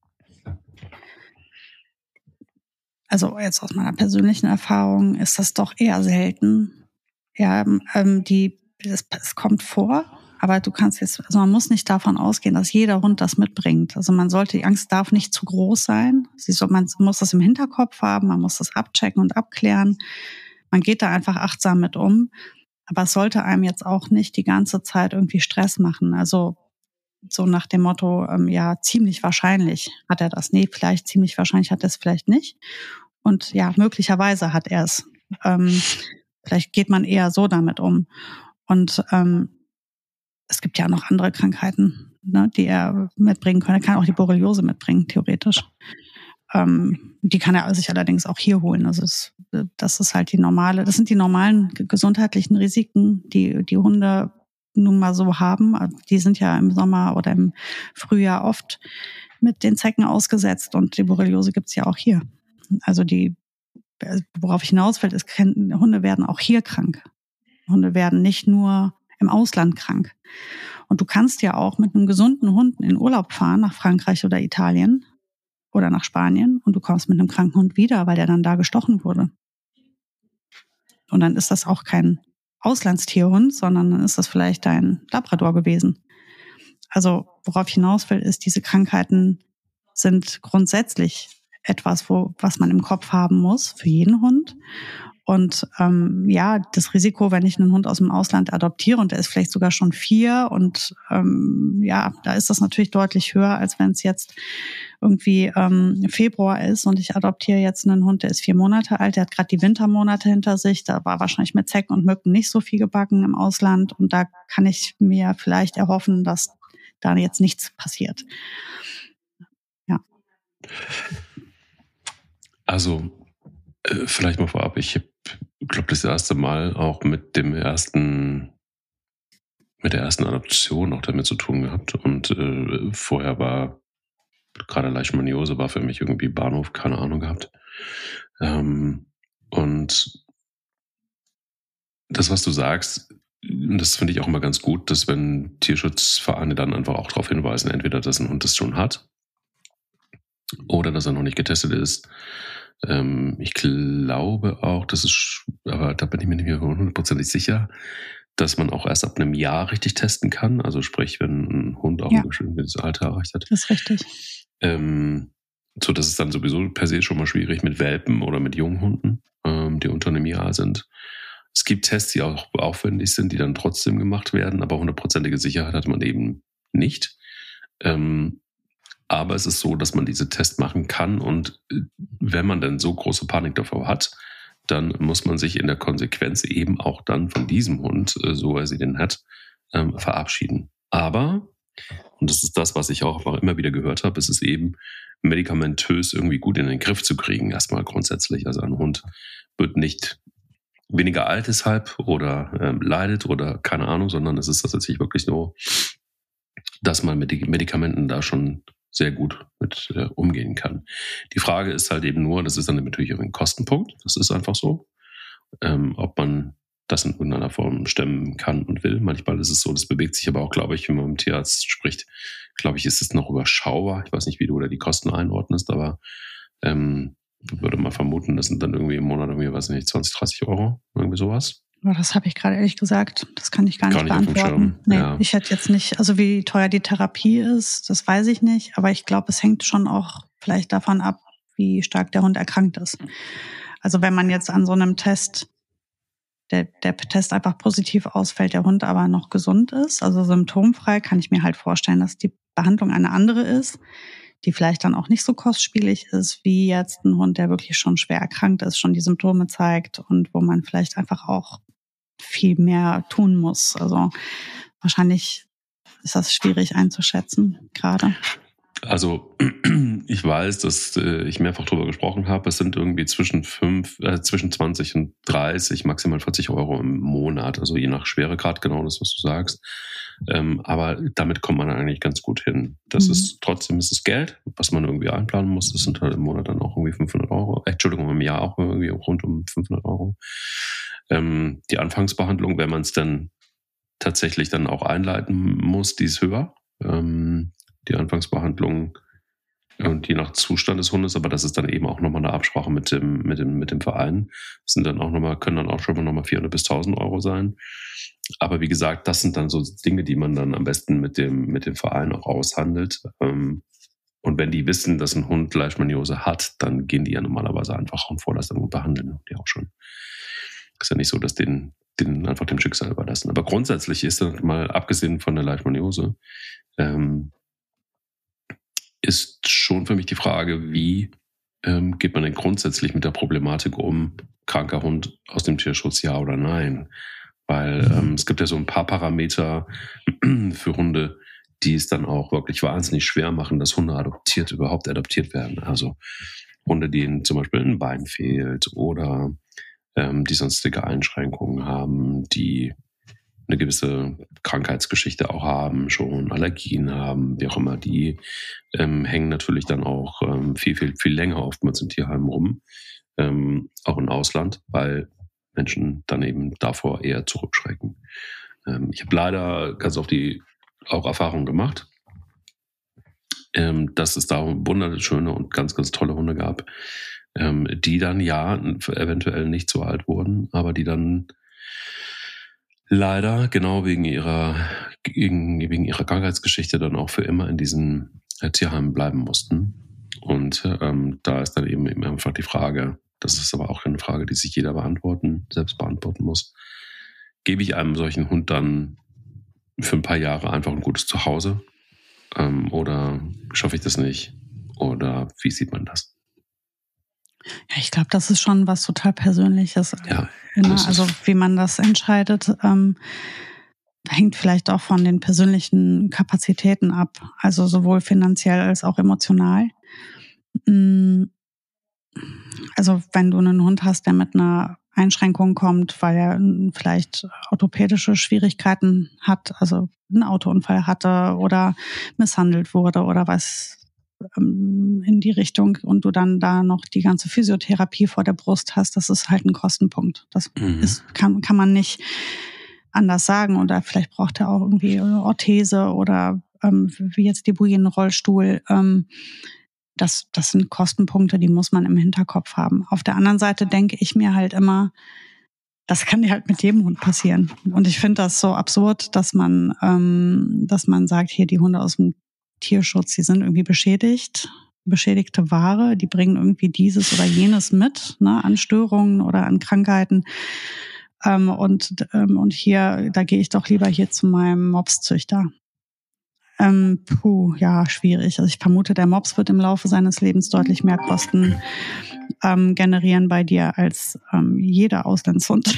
also jetzt aus meiner persönlichen Erfahrung ist das doch eher selten. Ja, ähm, die, es, es kommt vor, aber du kannst jetzt, also man muss nicht davon ausgehen, dass jeder Hund das mitbringt. Also man sollte, die Angst darf nicht zu groß sein. Sie soll, man muss das im Hinterkopf haben, man muss das abchecken und abklären. Man geht da einfach achtsam mit um. Aber es sollte einem jetzt auch nicht die ganze Zeit irgendwie Stress machen. Also so nach dem Motto, ähm, ja, ziemlich wahrscheinlich hat er das. Nee, vielleicht ziemlich wahrscheinlich hat er es vielleicht nicht. Und ja, möglicherweise hat er es. Ähm, vielleicht geht man eher so damit um. Und ähm, es gibt ja noch andere Krankheiten, ne, die er mitbringen kann. Er kann auch die Borreliose mitbringen, theoretisch. Ähm, die kann er sich allerdings auch hier holen. Also es, das ist halt die normale, das sind die normalen gesundheitlichen Risiken, die die Hunde nun mal so haben. Die sind ja im Sommer oder im Frühjahr oft mit den Zecken ausgesetzt und die Borreliose gibt's ja auch hier. Also die, worauf ich hinaus will, ist, Hunde werden auch hier krank. Hunde werden nicht nur im Ausland krank. Und du kannst ja auch mit einem gesunden Hund in Urlaub fahren nach Frankreich oder Italien oder nach Spanien und du kommst mit einem kranken Hund wieder, weil der dann da gestochen wurde. Und dann ist das auch kein Auslandstierhund, sondern dann ist das vielleicht dein Labrador gewesen. Also worauf ich hinaus will, ist, diese Krankheiten sind grundsätzlich etwas, wo, was man im Kopf haben muss für jeden Hund. Und ähm, ja, das Risiko, wenn ich einen Hund aus dem Ausland adoptiere und der ist vielleicht sogar schon vier und ähm, ja, da ist das natürlich deutlich höher, als wenn es jetzt irgendwie ähm, Februar ist und ich adoptiere jetzt einen Hund, der ist vier Monate alt, der hat gerade die Wintermonate hinter sich, da war wahrscheinlich mit Zecken und Mücken nicht so viel gebacken im Ausland und da kann ich mir vielleicht erhoffen, dass da jetzt nichts passiert. Ja. Also äh, vielleicht mal vorab, ich habe, glaube das erste Mal auch mit dem ersten, mit der ersten Adoption auch damit zu tun gehabt und äh, vorher war gerade Leishmaniose war für mich irgendwie Bahnhof, keine Ahnung gehabt. Ähm, und das, was du sagst, das finde ich auch immer ganz gut, dass wenn Tierschutzvereine dann einfach auch darauf hinweisen, entweder, dass ein Hund das schon hat oder dass er noch nicht getestet ist. Ähm, ich glaube auch, dass es, aber da bin ich mir nicht mehr hundertprozentig sicher, dass man auch erst ab einem Jahr richtig testen kann. Also sprich, wenn ein Hund auch Ja. ein bestimmtes Alter erreicht hat. Das ist richtig. Ähm, so, das ist dann sowieso per se schon mal schwierig mit Welpen oder mit jungen Hunden, ähm, die unter einem Jahr sind. Es gibt Tests, die auch aufwendig sind, die dann trotzdem gemacht werden, aber hundertprozentige Sicherheit hat man eben nicht. Ähm, aber es ist so, dass man diese Tests machen kann und wenn man dann so große Panik davor hat, dann muss man sich in der Konsequenz eben auch dann von diesem Hund, so er sie denn hat, ähm, verabschieden. Aber, und das ist das, was ich auch immer wieder gehört habe, es ist eben medikamentös irgendwie gut in den Griff zu kriegen, erstmal grundsätzlich. Also ein Hund wird nicht weniger alt deshalb oder ähm, leidet oder keine Ahnung, sondern es ist tatsächlich wirklich so, dass man mit den Medikamenten da schon sehr gut mit äh, umgehen kann. Die Frage ist halt eben nur, das ist dann natürlich ein Kostenpunkt, das ist einfach so, ähm, ob man das in irgendeiner Form stemmen kann und will. Manchmal ist es so, das bewegt sich aber auch, glaube ich, wenn man mit dem Tierarzt spricht, glaube ich, ist es noch überschaubar. Ich weiß nicht, wie du da die Kosten einordnest, aber ähm, ich würde mal vermuten, das sind dann irgendwie im Monat irgendwie, weiß nicht, zwanzig, dreißig Euro, irgendwie sowas. Das habe ich gerade ehrlich gesagt, das kann ich gar, gar nicht beantworten. Nee, ja. Ich hätte jetzt nicht, also wie teuer die Therapie ist, das weiß ich nicht, aber ich glaube, es hängt schon auch vielleicht davon ab, wie stark der Hund erkrankt ist. Also wenn man jetzt an so einem Test, der, der Test einfach positiv ausfällt, der Hund aber noch gesund ist, also symptomfrei, kann ich mir halt vorstellen, dass die Behandlung eine andere ist, die vielleicht dann auch nicht so kostspielig ist, wie jetzt ein Hund, der wirklich schon schwer erkrankt ist, schon die Symptome zeigt und wo man vielleicht einfach auch viel mehr tun muss. Also wahrscheinlich ist das schwierig einzuschätzen gerade. Also Ich weiß, dass äh, ich mehrfach darüber gesprochen habe. Es sind irgendwie zwischen fünf, äh, zwischen zwanzig und dreißig, maximal vierzig Euro im Monat. Also je nach Schweregrad, genau das, was du sagst. Ähm, aber damit kommt man eigentlich ganz gut hin. Das mhm. ist, trotzdem ist es Geld, was man irgendwie einplanen muss. Das sind halt im Monat dann auch irgendwie fünfhundert Euro. Äh, Entschuldigung, im Jahr auch irgendwie rund um fünfhundert Euro. Ähm, die Anfangsbehandlung, wenn man es dann tatsächlich dann auch einleiten muss, die ist höher. Ähm, die Anfangsbehandlung und je nach Zustand des Hundes, aber das ist dann eben auch nochmal eine Absprache mit dem, mit dem, mit dem Verein. Das sind dann auch nochmal, können dann auch schon mal nochmal vierhundert bis tausend Euro sein. Aber wie gesagt, das sind dann so Dinge, die man dann am besten mit dem, mit dem Verein auch aushandelt. Und wenn die wissen, dass ein Hund Leishmaniose hat, dann gehen die ja normalerweise einfach und vorlassen und behandeln die auch schon. Ist ja nicht so, dass den, den einfach dem Schicksal überlassen. Aber grundsätzlich ist dann mal, abgesehen von der Leishmaniose, ähm, ist schon für mich die Frage, wie ähm, geht man denn grundsätzlich mit der Problematik um, kranker Hund aus dem Tierschutz, ja oder nein? Weil ähm, es gibt ja so ein paar Parameter für Hunde, die es dann auch wirklich wahnsinnig schwer machen, dass Hunde adoptiert, überhaupt adoptiert werden. Also Hunde, denen zum Beispiel ein Bein fehlt oder ähm, die sonstige Einschränkungen haben, die eine gewisse Krankheitsgeschichte auch haben, schon Allergien haben, wie auch immer, die ähm, hängen natürlich dann auch ähm, viel, viel, viel länger oftmals in Tierheimen rum, ähm, auch im Ausland, weil Menschen dann eben davor eher zurückschrecken. Ähm, ich habe leider ganz oft die auch Erfahrungen gemacht, ähm, dass es da wunderschöne und ganz, ganz tolle Hunde gab, ähm, die dann ja eventuell nicht so alt wurden, aber die dann leider genau wegen ihrer, wegen, wegen ihrer Krankheitsgeschichte dann auch für immer in diesen äh, Tierheimen bleiben mussten. Und ähm, da ist dann eben, eben einfach die Frage, das ist aber auch eine Frage, die sich jeder beantworten, selbst beantworten muss. Gebe ich einem solchen Hund dann für ein paar Jahre einfach ein gutes Zuhause? Ähm, oder schaffe ich das nicht? Oder wie sieht man das? Ja, ich glaube, das ist schon was total Persönliches. Ja, immer. Also wie man das entscheidet, ähm, hängt vielleicht auch von den persönlichen Kapazitäten ab. Also sowohl finanziell als auch emotional. Also wenn du einen Hund hast, der mit einer Einschränkung kommt, weil er vielleicht orthopädische Schwierigkeiten hat, also einen Autounfall hatte oder misshandelt wurde oder was in die Richtung und du dann da noch die ganze Physiotherapie vor der Brust hast, das ist halt ein Kostenpunkt. Das mhm. ist, kann, kann man nicht anders sagen. Oder vielleicht braucht er auch irgendwie eine Orthese oder ähm, wie jetzt die Bouillen-Rollstuhl. Ähm, das, das sind Kostenpunkte, die muss man im Hinterkopf haben. Auf der anderen Seite denke ich mir halt immer, das kann dir halt mit jedem Hund passieren. Und ich finde das so absurd, dass man, ähm, dass man sagt, hier die Hunde aus dem Tierschutz, die sind irgendwie beschädigt, beschädigte Ware, die bringen irgendwie dieses oder jenes mit, ne, an Störungen oder an Krankheiten. Ähm, und, ähm, und hier, da gehe ich doch lieber hier zu meinem Mopszüchter. Ähm, puh, ja, schwierig. Also ich vermute, der Mops wird im Laufe seines Lebens deutlich mehr Kosten ähm, generieren bei dir als ähm, jeder Auslandshund.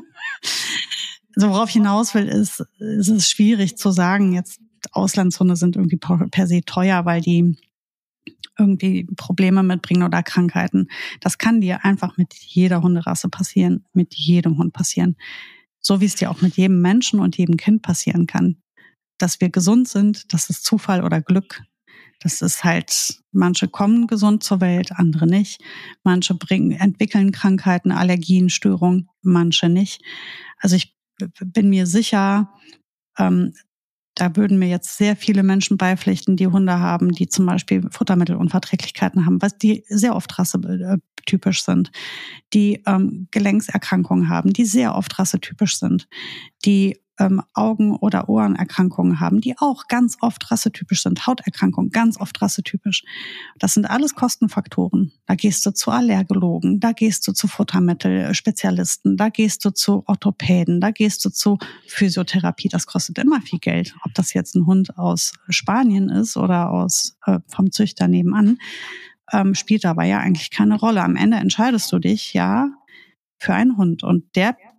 Also worauf ich hinaus will, ist, ist es schwierig zu sagen, jetzt Auslandshunde sind irgendwie per se teuer, weil die irgendwie Probleme mitbringen oder Krankheiten. Das kann dir einfach mit jeder Hunderasse passieren, mit jedem Hund passieren. So wie es dir auch mit jedem Menschen und jedem Kind passieren kann. Dass wir gesund sind, das ist Zufall oder Glück. Das ist halt, manche kommen gesund zur Welt, andere nicht. Manche bringen, entwickeln Krankheiten, Allergien, Störungen, manche nicht. Also ich bin mir sicher, ähm, da würden mir jetzt sehr viele Menschen beipflichten, die Hunde haben, die zum Beispiel Futtermittelunverträglichkeiten haben, was die sehr oft rassetypisch sind, die ähm, Gelenkserkrankungen haben, die sehr oft rassetypisch sind, die ähm, Augen- oder Ohrenerkrankungen haben, die auch ganz oft rassetypisch sind, Hauterkrankungen, ganz oft rassetypisch. Das sind alles Kostenfaktoren. Da gehst du zu Allergologen, da gehst du zu Futtermittelspezialisten, da gehst du zu Orthopäden, da gehst du zu Physiotherapie. Das kostet immer viel Geld. Ob das jetzt ein Hund aus Spanien ist oder aus äh, vom Züchter nebenan, ähm, spielt dabei ja eigentlich keine Rolle. Am Ende entscheidest du dich ja für einen Hund und der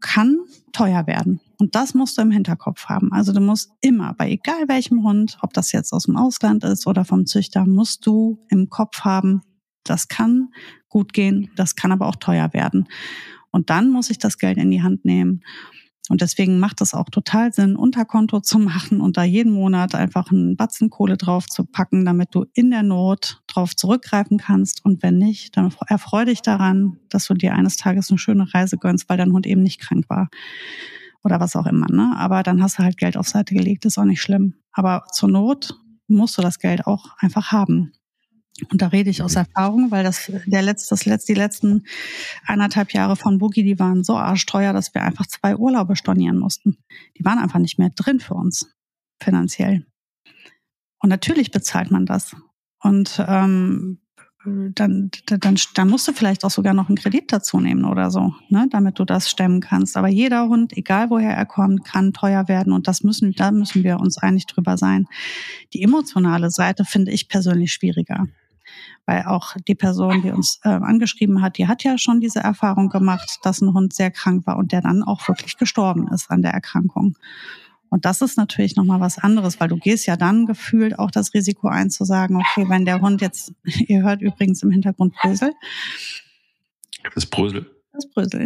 kann teuer werden. Und das musst du im Hinterkopf haben. Also du musst immer, bei egal welchem Hund, ob das jetzt aus dem Ausland ist oder vom Züchter, musst du im Kopf haben, das kann gut gehen, das kann aber auch teuer werden. Und dann muss ich das Geld in die Hand nehmen. Und deswegen macht es auch total Sinn, Unterkonto zu machen und da jeden Monat einfach einen Batzen Kohle drauf zu packen, damit du in der Not drauf zurückgreifen kannst. Und wenn nicht, dann erfreu dich daran, dass du dir eines Tages eine schöne Reise gönnst, weil dein Hund eben nicht krank war. Oder was auch immer, ne? Aber dann hast du halt Geld auf Seite gelegt, ist auch nicht schlimm. Aber zur Not musst du das Geld auch einfach haben. Und da rede ich aus Erfahrung, weil das der letzte, das letzte, die letzten eineinhalb Jahre von Boogie, die waren so arschteuer, dass wir einfach zwei Urlaube stornieren mussten. Die waren einfach nicht mehr drin für uns, finanziell. Und natürlich bezahlt man das. Und ähm, dann, dann, dann musst du vielleicht auch sogar noch einen Kredit dazu nehmen oder so, ne, damit du das stemmen kannst. Aber jeder Hund, egal woher er kommt, kann teuer werden. Und das müssen, da müssen wir uns einig drüber sein. Die emotionale Seite finde ich persönlich schwieriger. Weil auch die Person, die uns äh, angeschrieben hat, die hat ja schon diese Erfahrung gemacht, dass ein Hund sehr krank war und der dann auch wirklich gestorben ist an der Erkrankung. Und das ist natürlich nochmal was anderes, weil du gehst ja dann gefühlt auch das Risiko ein, zu sagen, okay, wenn der Hund jetzt, ihr hört übrigens im Hintergrund Brösel. Das Brösel. Das Brösel.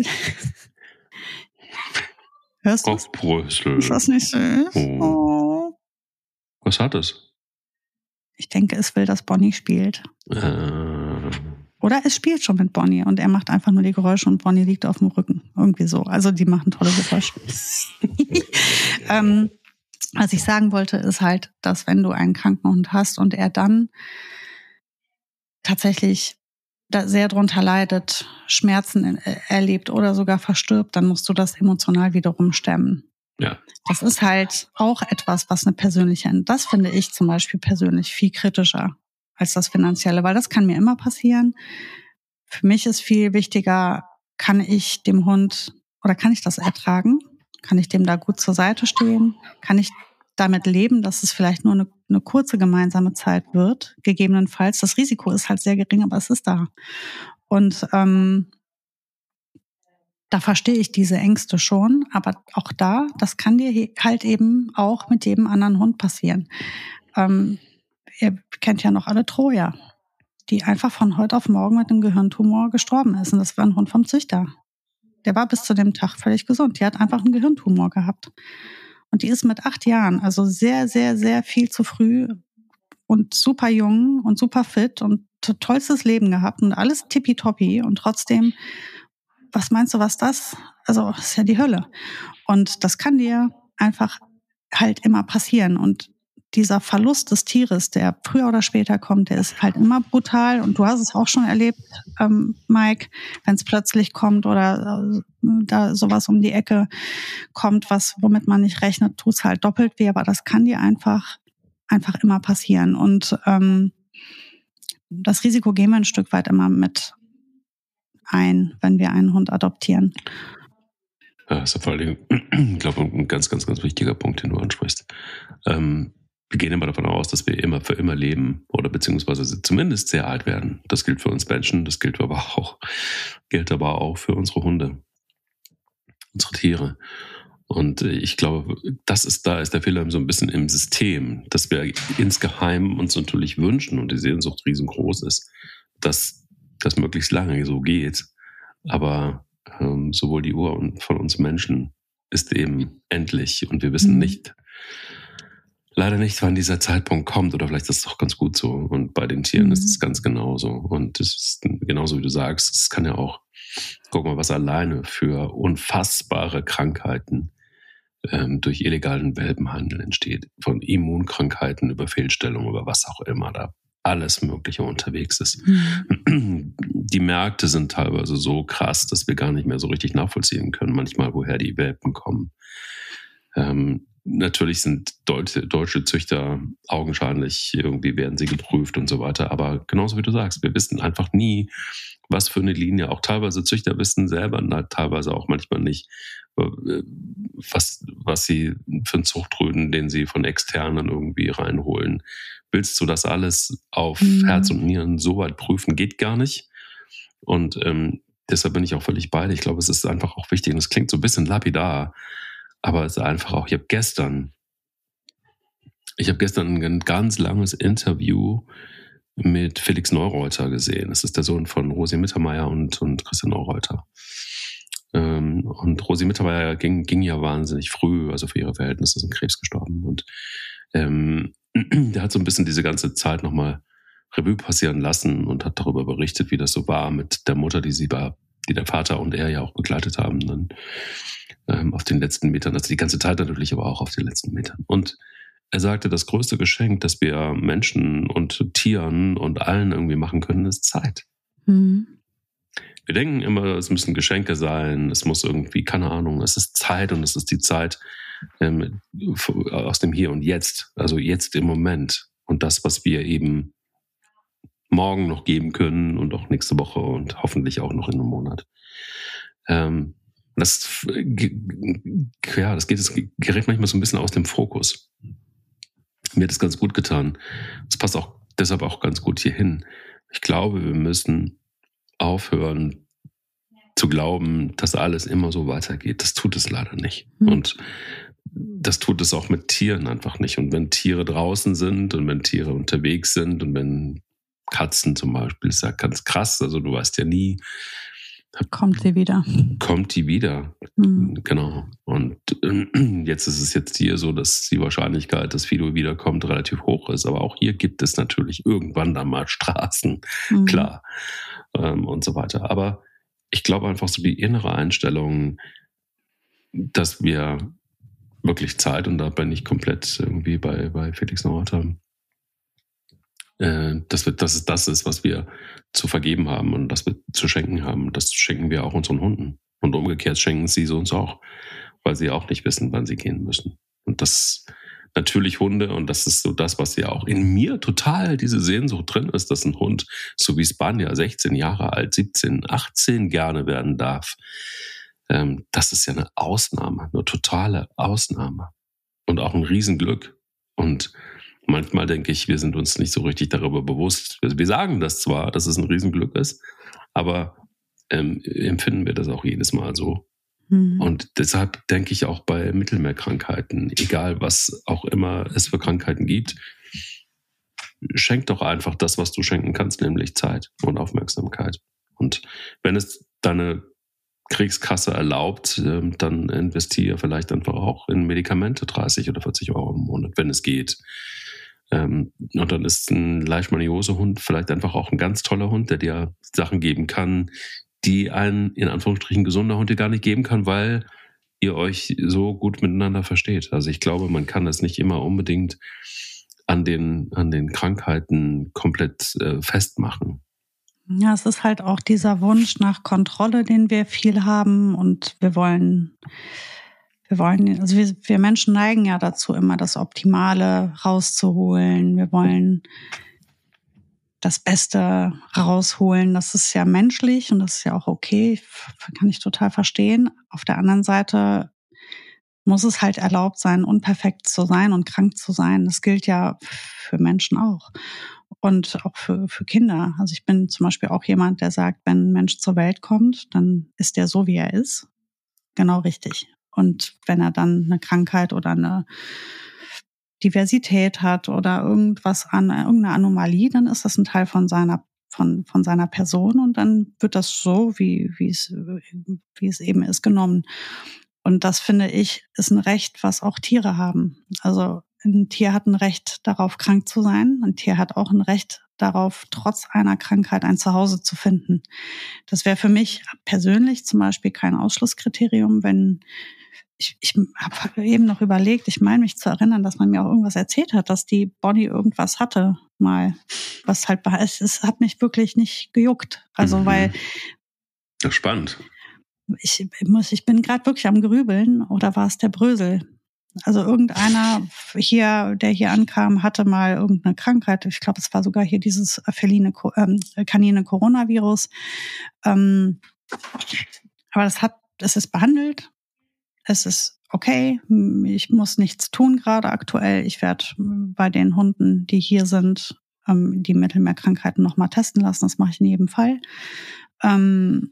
Hörst du? Auf Brösel. Ist das nicht süß? Oh. Oh. Was hat es? Ich denke, es will, dass Bonnie spielt. Äh. Oder es spielt schon mit Bonnie und er macht einfach nur die Geräusche und Bonnie liegt auf dem Rücken. Irgendwie so. Also die machen tolle Geräusche. ähm, was ich sagen wollte, ist halt, dass wenn du einen kranken Hund hast und er dann tatsächlich da sehr drunter leidet, Schmerzen erlebt oder sogar verstirbt, dann musst du das emotional wiederum stemmen. Ja. Das ist halt auch etwas, was eine persönliche, das finde ich zum Beispiel persönlich viel kritischer als das Finanzielle, weil das kann mir immer passieren. Für mich ist viel wichtiger, kann ich dem Hund oder kann ich das ertragen? Kann ich dem da gut zur Seite stehen? Kann ich damit leben, dass es vielleicht nur eine, eine kurze gemeinsame Zeit wird? Gegebenenfalls. Das Risiko ist halt sehr gering, aber es ist da. Und ähm, da verstehe ich diese Ängste schon, aber auch da, das kann dir halt eben auch mit jedem anderen Hund passieren. Ähm, ihr kennt ja noch alle Troja, die einfach von heute auf morgen mit einem Gehirntumor gestorben ist. Und das war ein Hund vom Züchter. Der war bis zu dem Tag völlig gesund. Die hat einfach einen Gehirntumor gehabt. Und die ist mit acht Jahren, also sehr, sehr, sehr viel zu früh und super jung und super fit und tollstes Leben gehabt und alles tippitoppi. Und trotzdem, was meinst du, was das? Also, das ist ja die Hölle. Und das kann dir einfach halt immer passieren. Und dieser Verlust des Tieres, der früher oder später kommt, der ist halt immer brutal. Und du hast es auch schon erlebt, ähm, Mike, wenn es plötzlich kommt oder äh, da sowas um die Ecke kommt, was womit man nicht rechnet, tut es halt doppelt weh. Aber das kann dir einfach, einfach immer passieren. Und ähm, das Risiko gehen wir ein Stück weit immer mit ein, wenn wir einen Hund adoptieren. Ja, das ist vor allem, ich glaube, ein ganz, ganz, ganz wichtiger Punkt, den du ansprichst. Ähm, wir gehen immer davon aus, dass wir immer für immer leben oder beziehungsweise zumindest sehr alt werden. Das gilt für uns Menschen, das gilt aber auch, gilt aber auch für unsere Hunde, unsere Tiere. Und ich glaube, das ist, da ist der Fehler so ein bisschen im System, dass wir insgeheim uns natürlich wünschen und die Sehnsucht riesengroß ist, dass das möglichst lange so geht. Aber ähm, sowohl die Uhr von uns Menschen ist eben endlich und wir wissen mhm. nicht, leider nicht, wann dieser Zeitpunkt kommt oder vielleicht ist es auch ganz gut so. Und bei den Tieren mhm. ist es ganz genauso. Und es ist genauso, wie du sagst, es kann ja auch, guck mal, was alleine für unfassbare Krankheiten ähm, durch illegalen Welpenhandel entsteht. Von Immunkrankheiten über Fehlstellungen, über was auch immer da alles Mögliche unterwegs ist. Mhm. Die Märkte sind teilweise so krass, dass wir gar nicht mehr so richtig nachvollziehen können, manchmal, woher die Welpen kommen. Ähm, natürlich sind deutsche, deutsche Züchter augenscheinlich, irgendwie werden sie geprüft und so weiter, aber genauso wie du sagst, wir wissen einfach nie, was für eine Linie, auch teilweise Züchter wissen selber, teilweise auch manchmal nicht, was, was sie für einen Zuchtrüden, den sie von externen irgendwie reinholen. Willst du das alles auf mhm. Herz und Nieren so weit prüfen? Geht gar nicht. Und ähm, deshalb bin ich auch völlig bei dir. Ich glaube, es ist einfach auch wichtig und es klingt so ein bisschen lapidar, aber es ist einfach auch, ich habe gestern, ich habe gestern ein ganz langes Interview mit Felix Neureuter gesehen. Das ist der Sohn von Rosi Mittermeier und, und Christian Neureuter. Ähm, und Rosi Mittermeier ging, ging ja wahnsinnig früh, also für ihre Verhältnisse, ist an Krebs gestorben. Und ähm, der hat so ein bisschen diese ganze Zeit nochmal Revue passieren lassen und hat darüber berichtet, wie das so war mit der Mutter, die sie war, die der Vater und er ja auch begleitet haben, dann ähm, auf den letzten Metern, also die ganze Zeit natürlich, aber auch auf den letzten Metern. Und er sagte, das größte Geschenk, das wir Menschen und Tieren und allen irgendwie machen können, ist Zeit. Mhm. Wir denken immer, es müssen Geschenke sein, es muss irgendwie, keine Ahnung, es ist Zeit und es ist die Zeit ähm, aus dem Hier und Jetzt, also jetzt im Moment. Und das, was wir eben morgen noch geben können und auch nächste Woche und hoffentlich auch noch in einem Monat. Ähm, das, ja, das geht, das gerät manchmal so ein bisschen aus dem Fokus. Mir hat das ganz gut getan. Das passt auch deshalb auch ganz gut hier hin. Ich glaube, wir müssen aufhören zu glauben, dass alles immer so weitergeht. Das tut es leider nicht. Mhm. Und das tut es auch mit Tieren einfach nicht. Und wenn Tiere draußen sind und wenn Tiere unterwegs sind und wenn Katzen zum Beispiel, ist ja ganz krass, also du weißt ja nie. Kommt sie wieder. Kommt die wieder, mhm. Genau. Und äh, jetzt ist es jetzt hier so, dass die Wahrscheinlichkeit, dass Fido wiederkommt, relativ hoch ist. Aber auch hier gibt es natürlich irgendwann dann mal Straßen, mhm. klar, ähm, und so weiter. Aber ich glaube einfach so die innere Einstellung, dass wir wirklich Zeit, und da bin ich komplett irgendwie bei, bei Felix Neureuter, äh, dass, wir, dass es das ist, was wir zu vergeben haben und das wir zu schenken haben. Das schenken wir auch unseren Hunden. Und umgekehrt schenken sie uns auch, weil sie auch nicht wissen, wann sie gehen müssen. Und das natürlich Hunde, und das ist so das, was ja auch in mir total diese Sehnsucht drin ist, dass ein Hund, so wie Spanja, sechzehn Jahre alt, siebzehn, achtzehn gerne werden darf. Ähm, das ist ja eine Ausnahme, eine totale Ausnahme. Und auch ein Riesenglück. Und manchmal denke ich, wir sind uns nicht so richtig darüber bewusst. Wir sagen das zwar, dass es ein Riesenglück ist, aber ähm, empfinden wir das auch jedes Mal so. Mhm. Und deshalb denke ich auch bei Mittelmeerkrankheiten, egal was auch immer es für Krankheiten gibt, schenk doch einfach das, was du schenken kannst, nämlich Zeit und Aufmerksamkeit. Und wenn es deine Kriegskasse erlaubt, dann investiere vielleicht einfach auch in Medikamente dreißig oder vierzig Euro im Monat, wenn es geht. Und dann ist ein Leishmaniose-Hund vielleicht einfach auch ein ganz toller Hund, der dir Sachen geben kann, die ein, in Anführungsstrichen, gesunder Hund dir gar nicht geben kann, weil ihr euch so gut miteinander versteht. Also ich glaube, man kann das nicht immer unbedingt an den, an den Krankheiten komplett äh, festmachen. Ja, es ist halt auch dieser Wunsch nach Kontrolle, den wir viel haben, und wir wollen, wir wollen, also wir, wir Menschen neigen ja dazu, immer das Optimale rauszuholen. Wir wollen das Beste rausholen. Das ist ja menschlich und das ist ja auch okay, kann ich total verstehen. Auf der anderen Seite muss es halt erlaubt sein, unperfekt zu sein und krank zu sein. Das gilt ja für Menschen auch. Und auch für, für Kinder. Also ich bin zum Beispiel auch jemand, der sagt, wenn ein Mensch zur Welt kommt, dann ist der so, wie er ist. Genau richtig. Und wenn er dann eine Krankheit oder eine Diversität hat oder irgendwas an, irgendeine Anomalie, dann ist das ein Teil von seiner, von, von seiner Person, und dann wird das so, wie, wie es, wie es eben ist, genommen. Und das, finde ich, ist ein Recht, was auch Tiere haben. Also ein Tier hat ein Recht darauf, krank zu sein. Ein Tier hat auch ein Recht darauf, trotz einer Krankheit ein Zuhause zu finden. Das wäre für mich persönlich zum Beispiel kein Ausschlusskriterium, wenn ich, ich habe eben noch überlegt, ich meine mich zu erinnern, dass man mir auch irgendwas erzählt hat, dass die Bonnie irgendwas hatte mal, was halt war. Es, es hat mich wirklich nicht gejuckt. Also mhm. weil das ist spannend. Ich muss, ich bin gerade wirklich am Grübeln, oder war es der Brösel? Also irgendeiner hier, der hier ankam, hatte mal irgendeine Krankheit. Ich glaube, es war sogar hier dieses feline, ähm, kanine Coronavirus. Ähm, aber das hat, es ist behandelt. Es ist okay. Ich muss nichts tun gerade aktuell. Ich werde bei den Hunden, die hier sind, ähm, die Mittelmeerkrankheiten nochmal testen lassen. Das mache ich in jedem Fall. Ähm,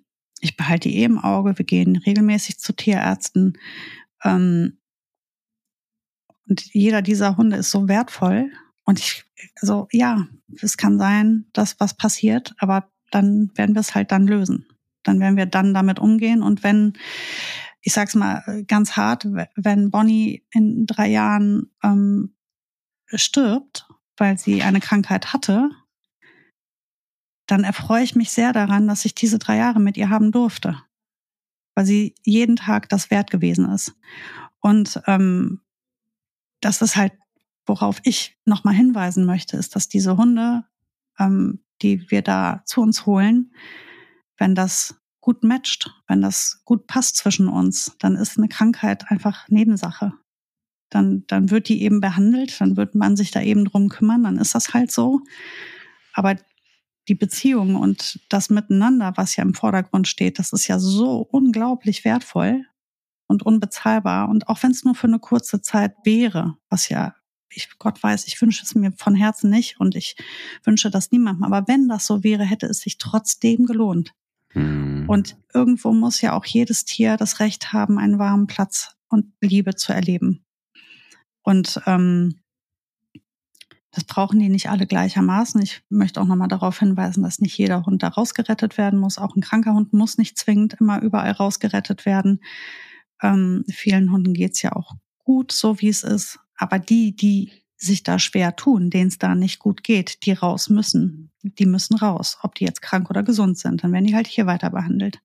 ich behalte die eh im Auge, wir gehen regelmäßig zu Tierärzten. Ähm, und jeder dieser Hunde ist so wertvoll. Und ich, also ja, es kann sein, dass was passiert, aber dann werden wir es halt dann lösen. Dann werden wir dann damit umgehen. Und wenn, ich sag's mal ganz hart, wenn Bonnie in drei Jahren ähm, stirbt, weil sie eine Krankheit hatte, dann erfreue ich mich sehr daran, dass ich diese drei Jahre mit ihr haben durfte, weil sie jeden Tag das wert gewesen ist. Und ähm, das ist halt, worauf ich nochmal hinweisen möchte, ist, dass diese Hunde, ähm, die wir da zu uns holen, wenn das gut matcht, wenn das gut passt zwischen uns, dann ist eine Krankheit einfach Nebensache. Dann, dann wird die eben behandelt, dann wird man sich da eben drum kümmern, dann ist das halt so. Aber die Beziehung und das Miteinander, was ja im Vordergrund steht, das ist ja so unglaublich wertvoll und unbezahlbar. Und auch wenn es nur für eine kurze Zeit wäre, was ja, ich Gott weiß, ich wünsche es mir von Herzen nicht und ich wünsche das niemandem. Aber wenn das so wäre, hätte es sich trotzdem gelohnt. Hm. Und irgendwo muss ja auch jedes Tier das Recht haben, einen warmen Platz und Liebe zu erleben. Und ähm, das brauchen die nicht alle gleichermaßen. Ich möchte auch nochmal darauf hinweisen, dass nicht jeder Hund da rausgerettet werden muss. Auch ein kranker Hund muss nicht zwingend immer überall rausgerettet werden. Ähm, vielen Hunden geht's ja auch gut, so wie es ist. Aber die, die sich da schwer tun, denen es da nicht gut geht, die raus müssen, die müssen raus. Ob die jetzt krank oder gesund sind, dann werden die halt hier weiter behandelt.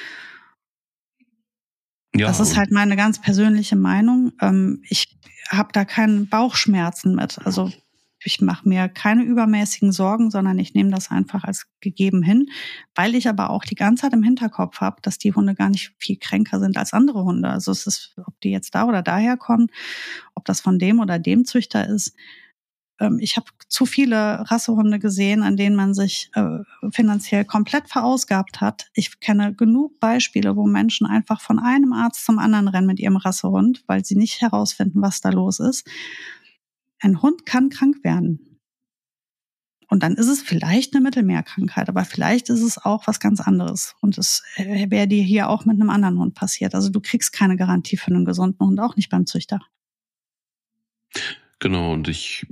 Ja, das ist halt meine ganz persönliche Meinung. Ähm, ich habe da keinen Bauchschmerzen mit. Also ich mache mir keine übermäßigen Sorgen, sondern ich nehme das einfach als gegeben hin, weil ich aber auch die ganze Zeit im Hinterkopf habe, dass die Hunde gar nicht viel kränker sind als andere Hunde. Also es ist, ob die jetzt da oder daher kommen, ob das von dem oder dem Züchter ist. Ähm, ich habe zu viele Rassehunde gesehen, an denen man sich äh, finanziell komplett verausgabt hat. Ich kenne genug Beispiele, wo Menschen einfach von einem Arzt zum anderen rennen mit ihrem Rassehund, weil sie nicht herausfinden, was da los ist. Ein Hund kann krank werden. Und dann ist es vielleicht eine Mittelmeerkrankheit, aber vielleicht ist es auch was ganz anderes. Und es wäre dir hier auch mit einem anderen Hund passiert. Also du kriegst keine Garantie für einen gesunden Hund, auch nicht beim Züchter. Genau, und ich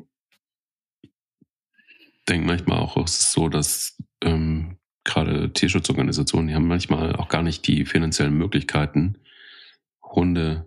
denke manchmal auch, es ist so, dass ähm, gerade Tierschutzorganisationen, die haben manchmal auch gar nicht die finanziellen Möglichkeiten, Hunde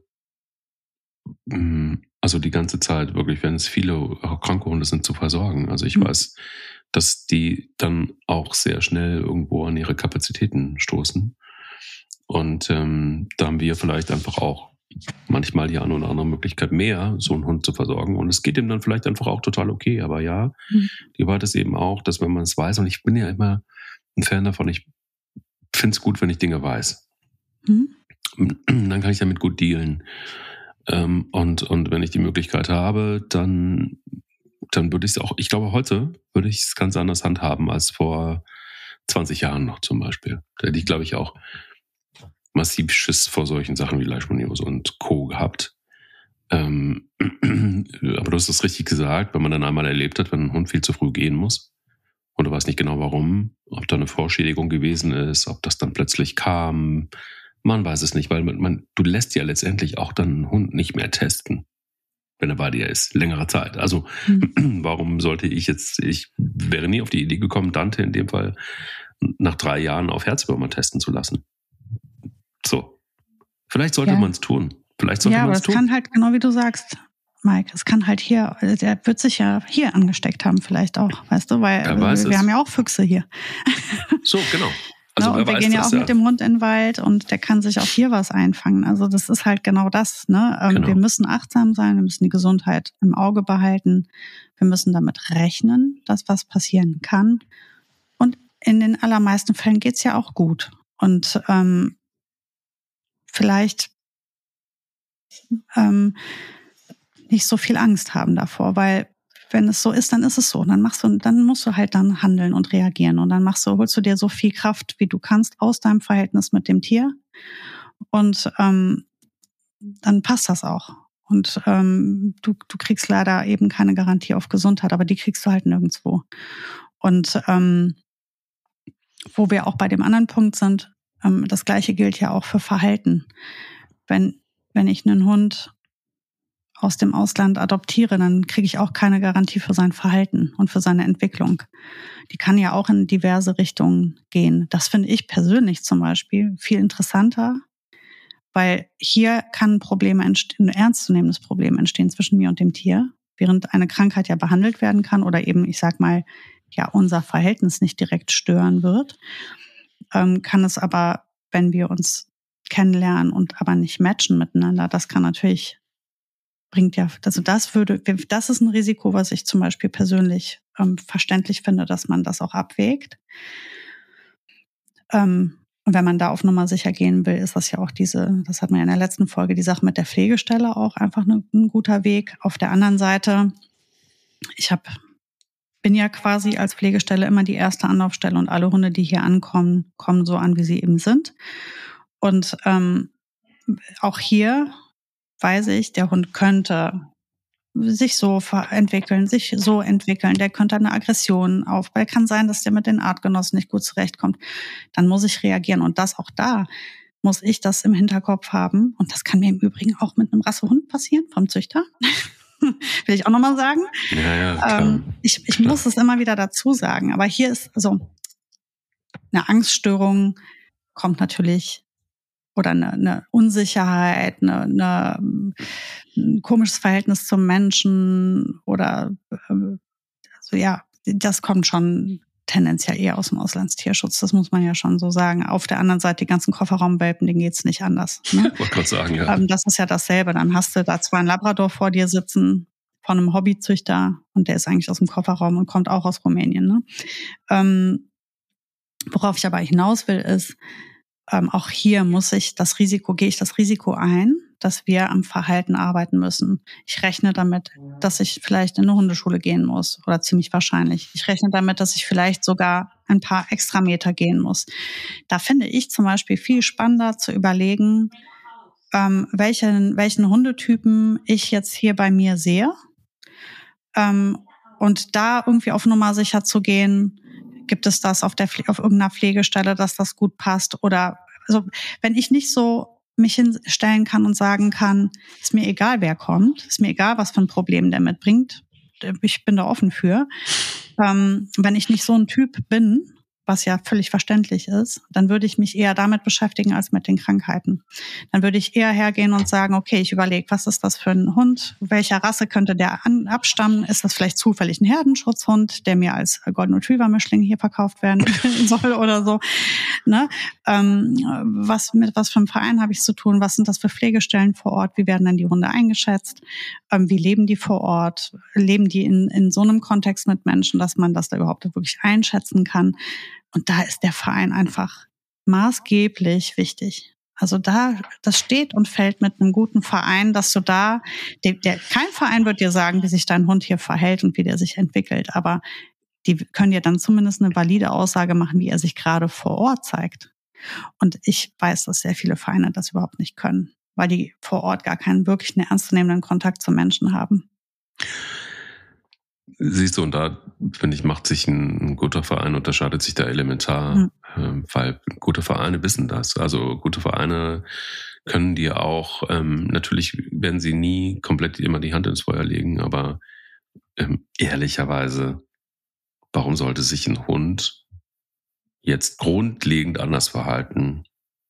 also die ganze Zeit wirklich, wenn es viele auch kranke Hunde sind, zu versorgen. Also ich mhm. weiß, dass die dann auch sehr schnell irgendwo an ihre Kapazitäten stoßen. Und ähm, da haben wir vielleicht einfach auch manchmal die eine oder andere Möglichkeit mehr, so einen Hund zu versorgen. Und es geht ihm dann vielleicht einfach auch total okay. Aber ja, mhm. die Wahrheit ist eben auch, dass wenn man es weiß, und ich bin ja immer ein Fan davon, ich finde es gut, wenn ich Dinge weiß. Mhm. Dann kann ich damit gut dealen. Ähm, und, und wenn ich die Möglichkeit habe, dann, dann würde ich es auch, ich glaube, heute würde ich es ganz anders handhaben als vor zwanzig Jahren noch zum Beispiel. Da hätte ich, glaube ich, auch massiv Schiss vor solchen Sachen wie Leishmaniose und Co. gehabt. Ähm, aber du hast es richtig gesagt, wenn man dann einmal erlebt hat, wenn ein Hund viel zu früh gehen muss und du weißt nicht genau warum, ob da eine Vorschädigung gewesen ist, ob das dann plötzlich kam. Man weiß es nicht, weil man, man, du lässt ja letztendlich auch dann einen Hund nicht mehr testen, wenn er bei dir ist, längere Zeit. Also mhm. warum sollte ich jetzt, ich wäre nie auf die Idee gekommen, Dante in dem Fall nach drei Jahren auf Herzwürmer testen zu lassen. So, vielleicht sollte ja. man es tun. Vielleicht sollte ja, man es tun. Ja, aber es kann halt, genau wie du sagst, Mike, es kann halt hier, der wird sich ja hier angesteckt haben vielleicht auch, weißt du, weil wir es. haben ja auch Füchse hier. So, genau. Also no, und wir gehen ja auch ja. mit dem Hund in den Wald und der kann sich auch hier was einfangen. Also das ist halt genau das. Ne? Ähm, genau. Wir müssen achtsam sein, wir müssen die Gesundheit im Auge behalten. Wir müssen damit rechnen, dass was passieren kann. Und in den allermeisten Fällen geht's ja auch gut. Und ähm, vielleicht ähm, nicht so viel Angst haben davor, weil wenn es so ist, dann ist es so. Dann machst du, dann musst du halt dann handeln und reagieren. Und dann machst du, holst du dir so viel Kraft, wie du kannst, aus deinem Verhältnis mit dem Tier. Und ähm, dann passt das auch. Und ähm, du, du kriegst leider eben keine Garantie auf Gesundheit, aber die kriegst du halt nirgendwo. Und ähm, wo wir auch bei dem anderen Punkt sind, ähm, das Gleiche gilt ja auch für Verhalten. Wenn, wenn ich einen Hund aus dem Ausland adoptiere, dann kriege ich auch keine Garantie für sein Verhalten und für seine Entwicklung. Die kann ja auch in diverse Richtungen gehen. Das finde ich persönlich zum Beispiel viel interessanter, weil hier kann ein Problem entstehen, ein ernstzunehmendes Problem entstehen zwischen mir und dem Tier, während eine Krankheit ja behandelt werden kann oder eben, ich sag mal, ja, unser Verhältnis nicht direkt stören wird, ähm, kann es aber, wenn wir uns kennenlernen und aber nicht matchen miteinander, das kann natürlich bringt ja, also das würde, das ist ein Risiko, was ich zum Beispiel persönlich ähm, verständlich finde, dass man das auch abwägt. Ähm, und wenn man da auf Nummer sicher gehen will, ist das ja auch diese, das hat man ja in der letzten Folge, die Sache mit der Pflegestelle auch einfach ne, ein guter Weg. Auf der anderen Seite, ich habe, bin ja quasi als Pflegestelle immer die erste Anlaufstelle und alle Hunde, die hier ankommen, kommen so an, wie sie eben sind. Und ähm, auch hier weiß ich, der Hund könnte sich so entwickeln, sich so entwickeln, der könnte eine Aggression aufbauen, kann sein, dass der mit den Artgenossen nicht gut zurechtkommt, dann muss ich reagieren und das auch da muss ich das im Hinterkopf haben und das kann mir im Übrigen auch mit einem Rassehund passieren, vom Züchter, will ich auch nochmal sagen. Ja, ja, klar. Ähm, ich ich klar. muss es immer wieder dazu sagen, aber hier ist so eine Angststörung kommt natürlich oder eine, eine Unsicherheit, eine, eine, ein komisches Verhältnis zum Menschen oder also ja, das kommt schon tendenziell eher aus dem Auslandstierschutz, das muss man ja schon so sagen. Auf der anderen Seite, die ganzen Kofferraumwelpen, denen geht's nicht anders. Ne? Ich wollte gerade sagen, ja. Ähm, das ist ja dasselbe. Dann hast du da zwar einen Labrador vor dir sitzen von einem Hobbyzüchter und der ist eigentlich aus dem Kofferraum und kommt auch aus Rumänien. Ne? Ähm, worauf ich aber hinaus will, ist, Ähm, auch hier muss ich das Risiko, gehe ich das Risiko ein, dass wir am Verhalten arbeiten müssen. Ich rechne damit, dass ich vielleicht in eine Hundeschule gehen muss oder ziemlich wahrscheinlich. Ich rechne damit, dass ich vielleicht sogar ein paar extra Meter gehen muss. Da finde ich zum Beispiel viel spannender zu überlegen, ähm, welchen, welchen Hundetypen ich jetzt hier bei mir sehe ähm, und da irgendwie auf Nummer sicher zu gehen. Gibt es das auf der Pfle- auf irgendeiner Pflegestelle, dass das gut passt? Oder also wenn ich nicht so mich hinstellen kann und sagen kann, ist mir egal, wer kommt, ist mir egal, was für ein Problem der mitbringt, ich bin da offen für. Ähm, wenn ich nicht so ein Typ bin, was ja völlig verständlich ist, dann würde ich mich eher damit beschäftigen als mit den Krankheiten. Dann würde ich eher hergehen und sagen, okay, ich überlege, was ist das für ein Hund? Welcher Rasse könnte der an, abstammen? Ist das vielleicht zufällig ein Herdenschutzhund, der mir als Golden Retriever-Mischling hier verkauft werden soll oder so? Ne? Ähm, was mit was für einem Verein habe ich zu tun? Was sind das für Pflegestellen vor Ort? Wie werden dann die Hunde eingeschätzt? Ähm, wie leben die vor Ort? Leben die in, in so einem Kontext mit Menschen, dass man das da überhaupt wirklich einschätzen kann? Und da ist der Verein einfach maßgeblich wichtig. Also da, das steht und fällt mit einem guten Verein, dass du da, der, der, kein Verein wird dir sagen, wie sich dein Hund hier verhält und wie der sich entwickelt, aber die können dir dann zumindest eine valide Aussage machen, wie er sich gerade vor Ort zeigt. Und ich weiß, dass sehr viele Vereine das überhaupt nicht können, weil die vor Ort gar keinen wirklich einen ernstzunehmenden Kontakt zu Menschen haben. Siehst du, und da, finde ich, macht sich ein, ein guter Verein, unterscheidet sich da elementar, mhm. ähm, weil gute Vereine wissen das. Also gute Vereine können dir auch, ähm, natürlich werden sie nie komplett immer die Hand ins Feuer legen, aber ähm, ehrlicherweise, warum sollte sich ein Hund jetzt grundlegend anders verhalten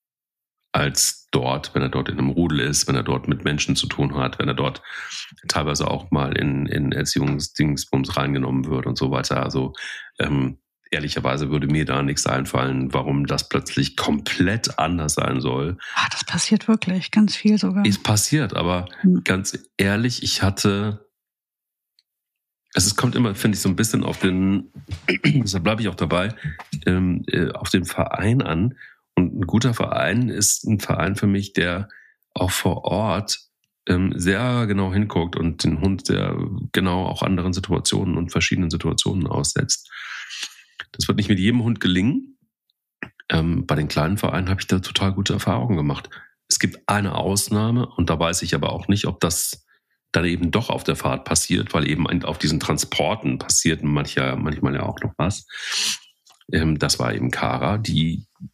als dort, wenn er dort in einem Rudel ist, wenn er dort mit Menschen zu tun hat, wenn er dort teilweise auch mal in, in Erziehungsdingsbums reingenommen wird und so weiter. Also ähm, ehrlicherweise würde mir da nichts einfallen, warum das plötzlich komplett anders sein soll. Ah, das passiert wirklich, ganz viel sogar. Es passiert, aber hm. ganz ehrlich, ich hatte, es kommt immer, finde ich, so ein bisschen auf den, deshalb bleibe ich auch dabei, ähm, äh, auf den Verein an. Und ein guter Verein ist ein Verein für mich, der auch vor Ort ähm, sehr genau hinguckt und den Hund sehr genau auch anderen Situationen und verschiedenen Situationen aussetzt. Das wird nicht mit jedem Hund gelingen. Ähm, bei den kleinen Vereinen habe ich da total gute Erfahrungen gemacht. Es gibt eine Ausnahme und da weiß ich aber auch nicht, ob das dann eben doch auf der Fahrt passiert, weil eben auf diesen Transporten passiert manchmal, manchmal ja auch noch was. Ähm, das war eben Kara, die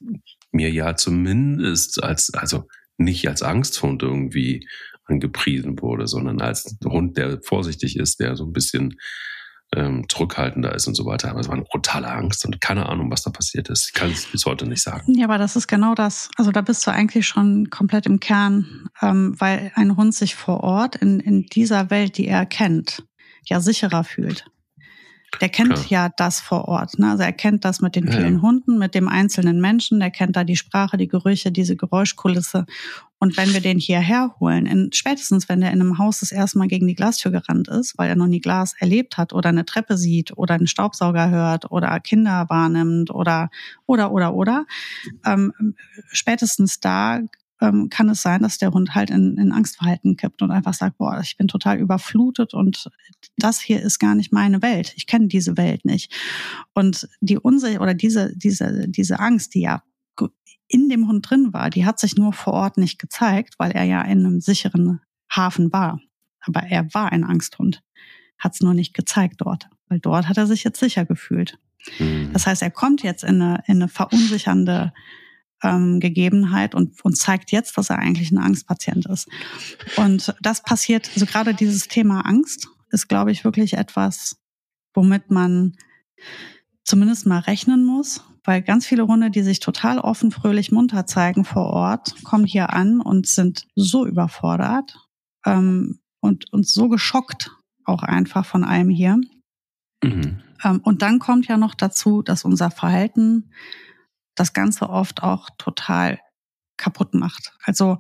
mir ja zumindest als, also nicht als Angsthund irgendwie angepriesen wurde, sondern als Hund, der vorsichtig ist, der so ein bisschen ähm, zurückhaltender ist und so weiter. Aber es war eine brutale Angst und keine Ahnung, was da passiert ist. Ich kann es bis heute nicht sagen. Ja, aber das ist genau das. Also da bist du eigentlich schon komplett im Kern, ähm, weil ein Hund sich vor Ort in, in dieser Welt, die er kennt, ja sicherer fühlt. Der kennt Klar. ja das vor Ort. Ne? Also er kennt das mit den ja, vielen ja. Hunden, mit dem einzelnen Menschen. Der kennt da die Sprache, die Gerüche, diese Geräuschkulisse. Und wenn wir den hierher holen, in, spätestens wenn der in einem Haus das erste Mal gegen die Glastür gerannt ist, weil er noch nie Glas erlebt hat oder eine Treppe sieht oder einen Staubsauger hört oder Kinder wahrnimmt oder, oder, oder, oder, ähm, spätestens da ähm, kann es sein, dass der Hund halt in, in Angstverhalten kippt und einfach sagt, boah, ich bin total überflutet und das hier ist gar nicht meine Welt. Ich kenne diese Welt nicht. Und die Unsicherheit oder diese, diese, diese Angst, die ja in dem Hund drin war, die hat sich nur vor Ort nicht gezeigt, weil er ja in einem sicheren Hafen war. Aber er war ein Angsthund. Hat es nur nicht gezeigt dort, weil dort hat er sich jetzt sicher gefühlt. Mhm. Das heißt, er kommt jetzt in eine, in eine verunsichernde ähm, Gegebenheit und, und zeigt jetzt, dass er eigentlich ein Angstpatient ist. Und das passiert, also gerade dieses Thema Angst ist, glaube ich, wirklich etwas, womit man zumindest mal rechnen muss, weil ganz viele Hunde, die sich total offen, fröhlich, munter zeigen vor Ort, kommen hier an und sind so überfordert ähm, und, und so geschockt auch einfach von allem hier. Mhm. Ähm, und dann kommt ja noch dazu, dass unser Verhalten das Ganze oft auch total kaputt macht. Also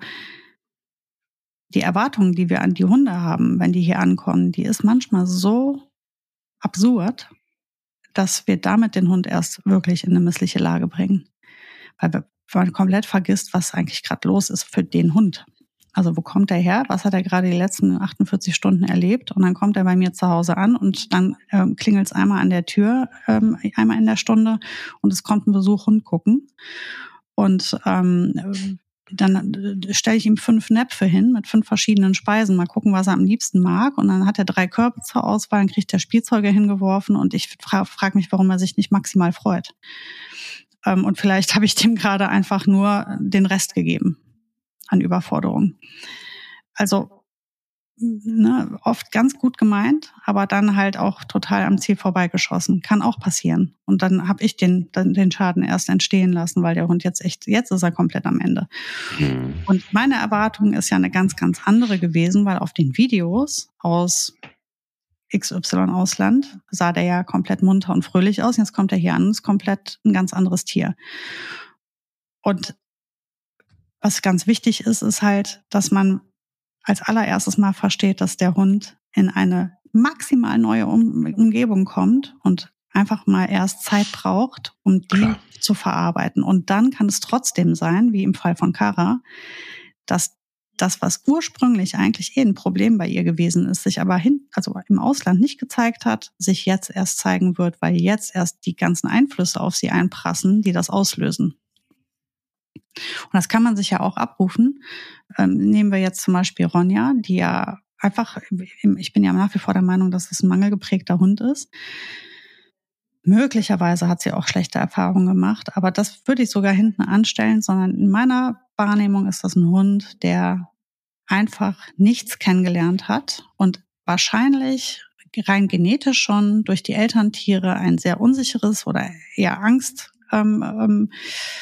die Erwartungen, die wir an die Hunde haben, wenn die hier ankommen, die ist manchmal so absurd, dass wir damit den Hund erst wirklich in eine missliche Lage bringen. Weil man komplett vergisst, was eigentlich gerade los ist für den Hund. Also wo kommt er her? Was hat er gerade die letzten achtundvierzig Stunden erlebt? Und dann kommt er bei mir zu Hause an und dann ähm, klingelt es einmal an der Tür, ähm, einmal in der Stunde und es kommt ein Besuch Hund gucken. Und ähm, dann stelle ich ihm fünf Näpfe hin mit fünf verschiedenen Speisen. Mal gucken, was er am liebsten mag. Und dann hat er drei Körbe zur Auswahl, dann kriegt er Spielzeuge hingeworfen und ich frage frag mich, warum er sich nicht maximal freut. Ähm, und vielleicht habe ich dem gerade einfach nur den Rest gegeben an Überforderung. Also ne, oft ganz gut gemeint, aber dann halt auch total am Ziel vorbeigeschossen. Kann auch passieren. Und dann habe ich den, den, den Schaden erst entstehen lassen, weil der Hund jetzt echt, jetzt ist er komplett am Ende. Mhm. Und meine Erwartung ist ja eine ganz, ganz andere gewesen, weil auf den Videos aus X Y-Ausland sah der ja komplett munter und fröhlich aus. Jetzt kommt er hier an, ist komplett ein ganz anderes Tier. Und was ganz wichtig ist, ist halt, dass man als allererstes mal versteht, dass der Hund in eine maximal neue um- Umgebung kommt und einfach mal erst Zeit braucht, um die Klar. zu verarbeiten. Und dann kann es trotzdem sein, wie im Fall von Kara, dass das, was ursprünglich eigentlich eh ein Problem bei ihr gewesen ist, sich aber hin, also im Ausland nicht gezeigt hat, sich jetzt erst zeigen wird, weil jetzt erst die ganzen Einflüsse auf sie einprassen, die das auslösen. Und das kann man sich ja auch abrufen. Ähm, nehmen wir jetzt zum Beispiel Ronja, die ja einfach, ich bin ja nach wie vor der Meinung, dass es ein mangelgeprägter Hund ist. Möglicherweise hat sie auch schlechte Erfahrungen gemacht, aber das würde ich sogar hinten anstellen, sondern in meiner Wahrnehmung ist das ein Hund, der einfach nichts kennengelernt hat und wahrscheinlich rein genetisch schon durch die Elterntiere ein sehr unsicheres oder eher Angst ähm, ähm,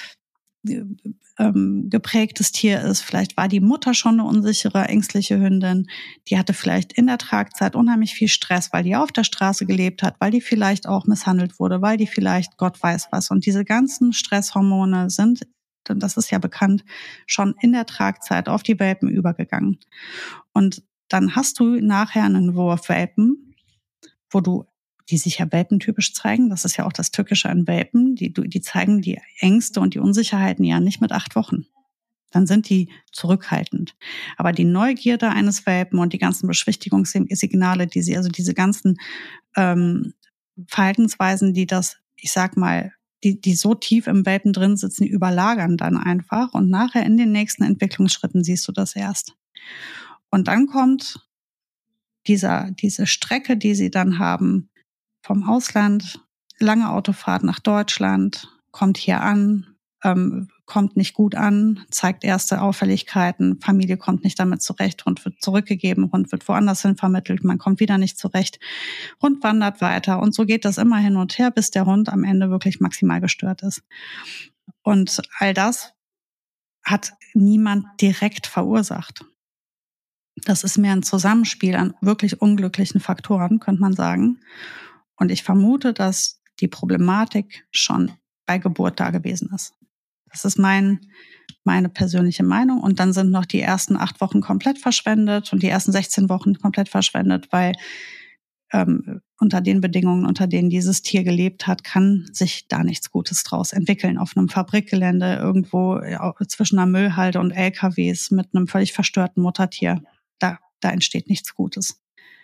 ähm, geprägtes Tier ist. Vielleicht war die Mutter schon eine unsichere, ängstliche Hündin. Die hatte vielleicht in der Tragzeit unheimlich viel Stress, weil die auf der Straße gelebt hat, weil die vielleicht auch misshandelt wurde, weil die vielleicht Gott weiß was. Und diese ganzen Stresshormone sind, das ist ja bekannt, schon in der Tragzeit auf die Welpen übergegangen. Und dann hast du nachher einen Wurf Welpen, wo du die sich ja welpentypisch zeigen. Das ist ja auch das Tückische an Welpen. Die, die zeigen die Ängste und die Unsicherheiten ja nicht mit acht Wochen. Dann sind die zurückhaltend. Aber die Neugierde eines Welpen und die ganzen Beschwichtigungssignale, die sie, also diese ganzen ähm, Verhaltensweisen, die das, ich sag mal, die, die so tief im Welpen drin sitzen, die überlagern dann einfach. Und nachher in den nächsten Entwicklungsschritten siehst du das erst. Und dann kommt dieser, diese Strecke, die sie dann haben, vom Ausland, lange Autofahrt nach Deutschland, kommt hier an, ähm, kommt nicht gut an, zeigt erste Auffälligkeiten, Familie kommt nicht damit zurecht, Hund wird zurückgegeben, Hund wird woanders hin vermittelt, man kommt wieder nicht zurecht, Hund wandert weiter und so geht das immer hin und her, bis der Hund am Ende wirklich maximal gestört ist. Und all das hat niemand direkt verursacht. Das ist mehr ein Zusammenspiel an wirklich unglücklichen Faktoren, könnte man sagen. Und ich vermute, dass die Problematik schon bei Geburt da gewesen ist. Das ist mein, meine persönliche Meinung. Und dann sind noch die ersten acht Wochen komplett verschwendet und die ersten sechzehn Wochen komplett verschwendet, weil ähm, unter den Bedingungen, unter denen dieses Tier gelebt hat, kann sich da nichts Gutes draus entwickeln. Auf einem Fabrikgelände irgendwo zwischen einer Müllhalde und L K Ws mit einem völlig verstörten Muttertier, da, da entsteht nichts Gutes.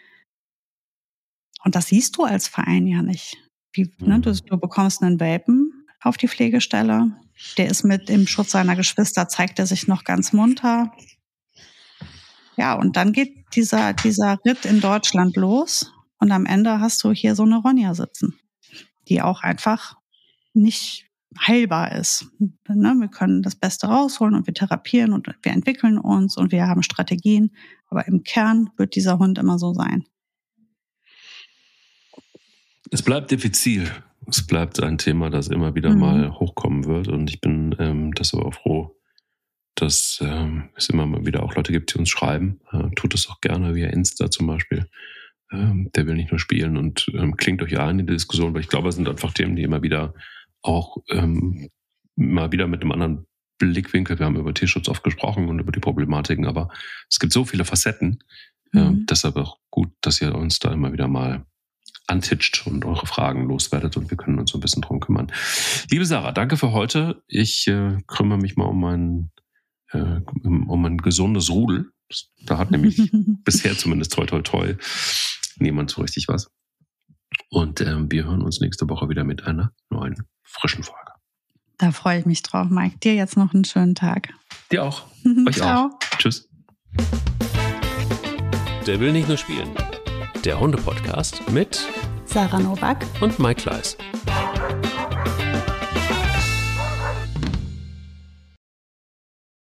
Und das siehst du als Verein ja nicht. Wie, ne, du, du bekommst einen Welpen auf die Pflegestelle, der ist mit im Schutz seiner Geschwister, zeigt er sich noch ganz munter. Ja, und dann geht dieser, dieser Ritt in Deutschland los und am Ende hast du hier so eine Ronja sitzen, die auch einfach nicht heilbar ist. Ne, wir können das Beste rausholen und wir therapieren und wir entwickeln uns und wir haben Strategien, aber im Kern wird dieser Hund immer so sein. Es bleibt diffizil. Es bleibt ein Thema, das immer wieder mhm. mal hochkommen wird. Und ich bin ähm, deshalb auch froh, dass ähm, es immer mal wieder auch Leute gibt, die uns schreiben. Äh, tut es auch gerne via Insta zum Beispiel. Ähm, der will nicht nur spielen und ähm, klingt euch ein in die Diskussion, weil ich glaube, es sind einfach Themen, die immer wieder auch ähm, mal wieder mit einem anderen Blickwinkel, wir haben über Tierschutz oft gesprochen und über die Problematiken, aber es gibt so viele Facetten. Mhm. Ähm, deshalb auch gut, dass ihr uns da immer wieder mal antitscht und eure Fragen loswerdet und wir können uns so ein bisschen drum kümmern. Liebe Sarah, danke für heute. Ich äh, kümmere mich mal um mein, äh, um mein gesundes Rudel. Da hat nämlich bisher zumindest toi toi toi niemand so richtig was. Und ähm, wir hören uns nächste Woche wieder mit einer neuen, frischen Folge. Da freue ich mich drauf, Mike. Dir jetzt noch einen schönen Tag. Dir auch. Euch Ciao. auch. Tschüss. Der will nicht nur spielen. Der Hunde-Podcast mit Sarah Nowak und Mike Kleiss.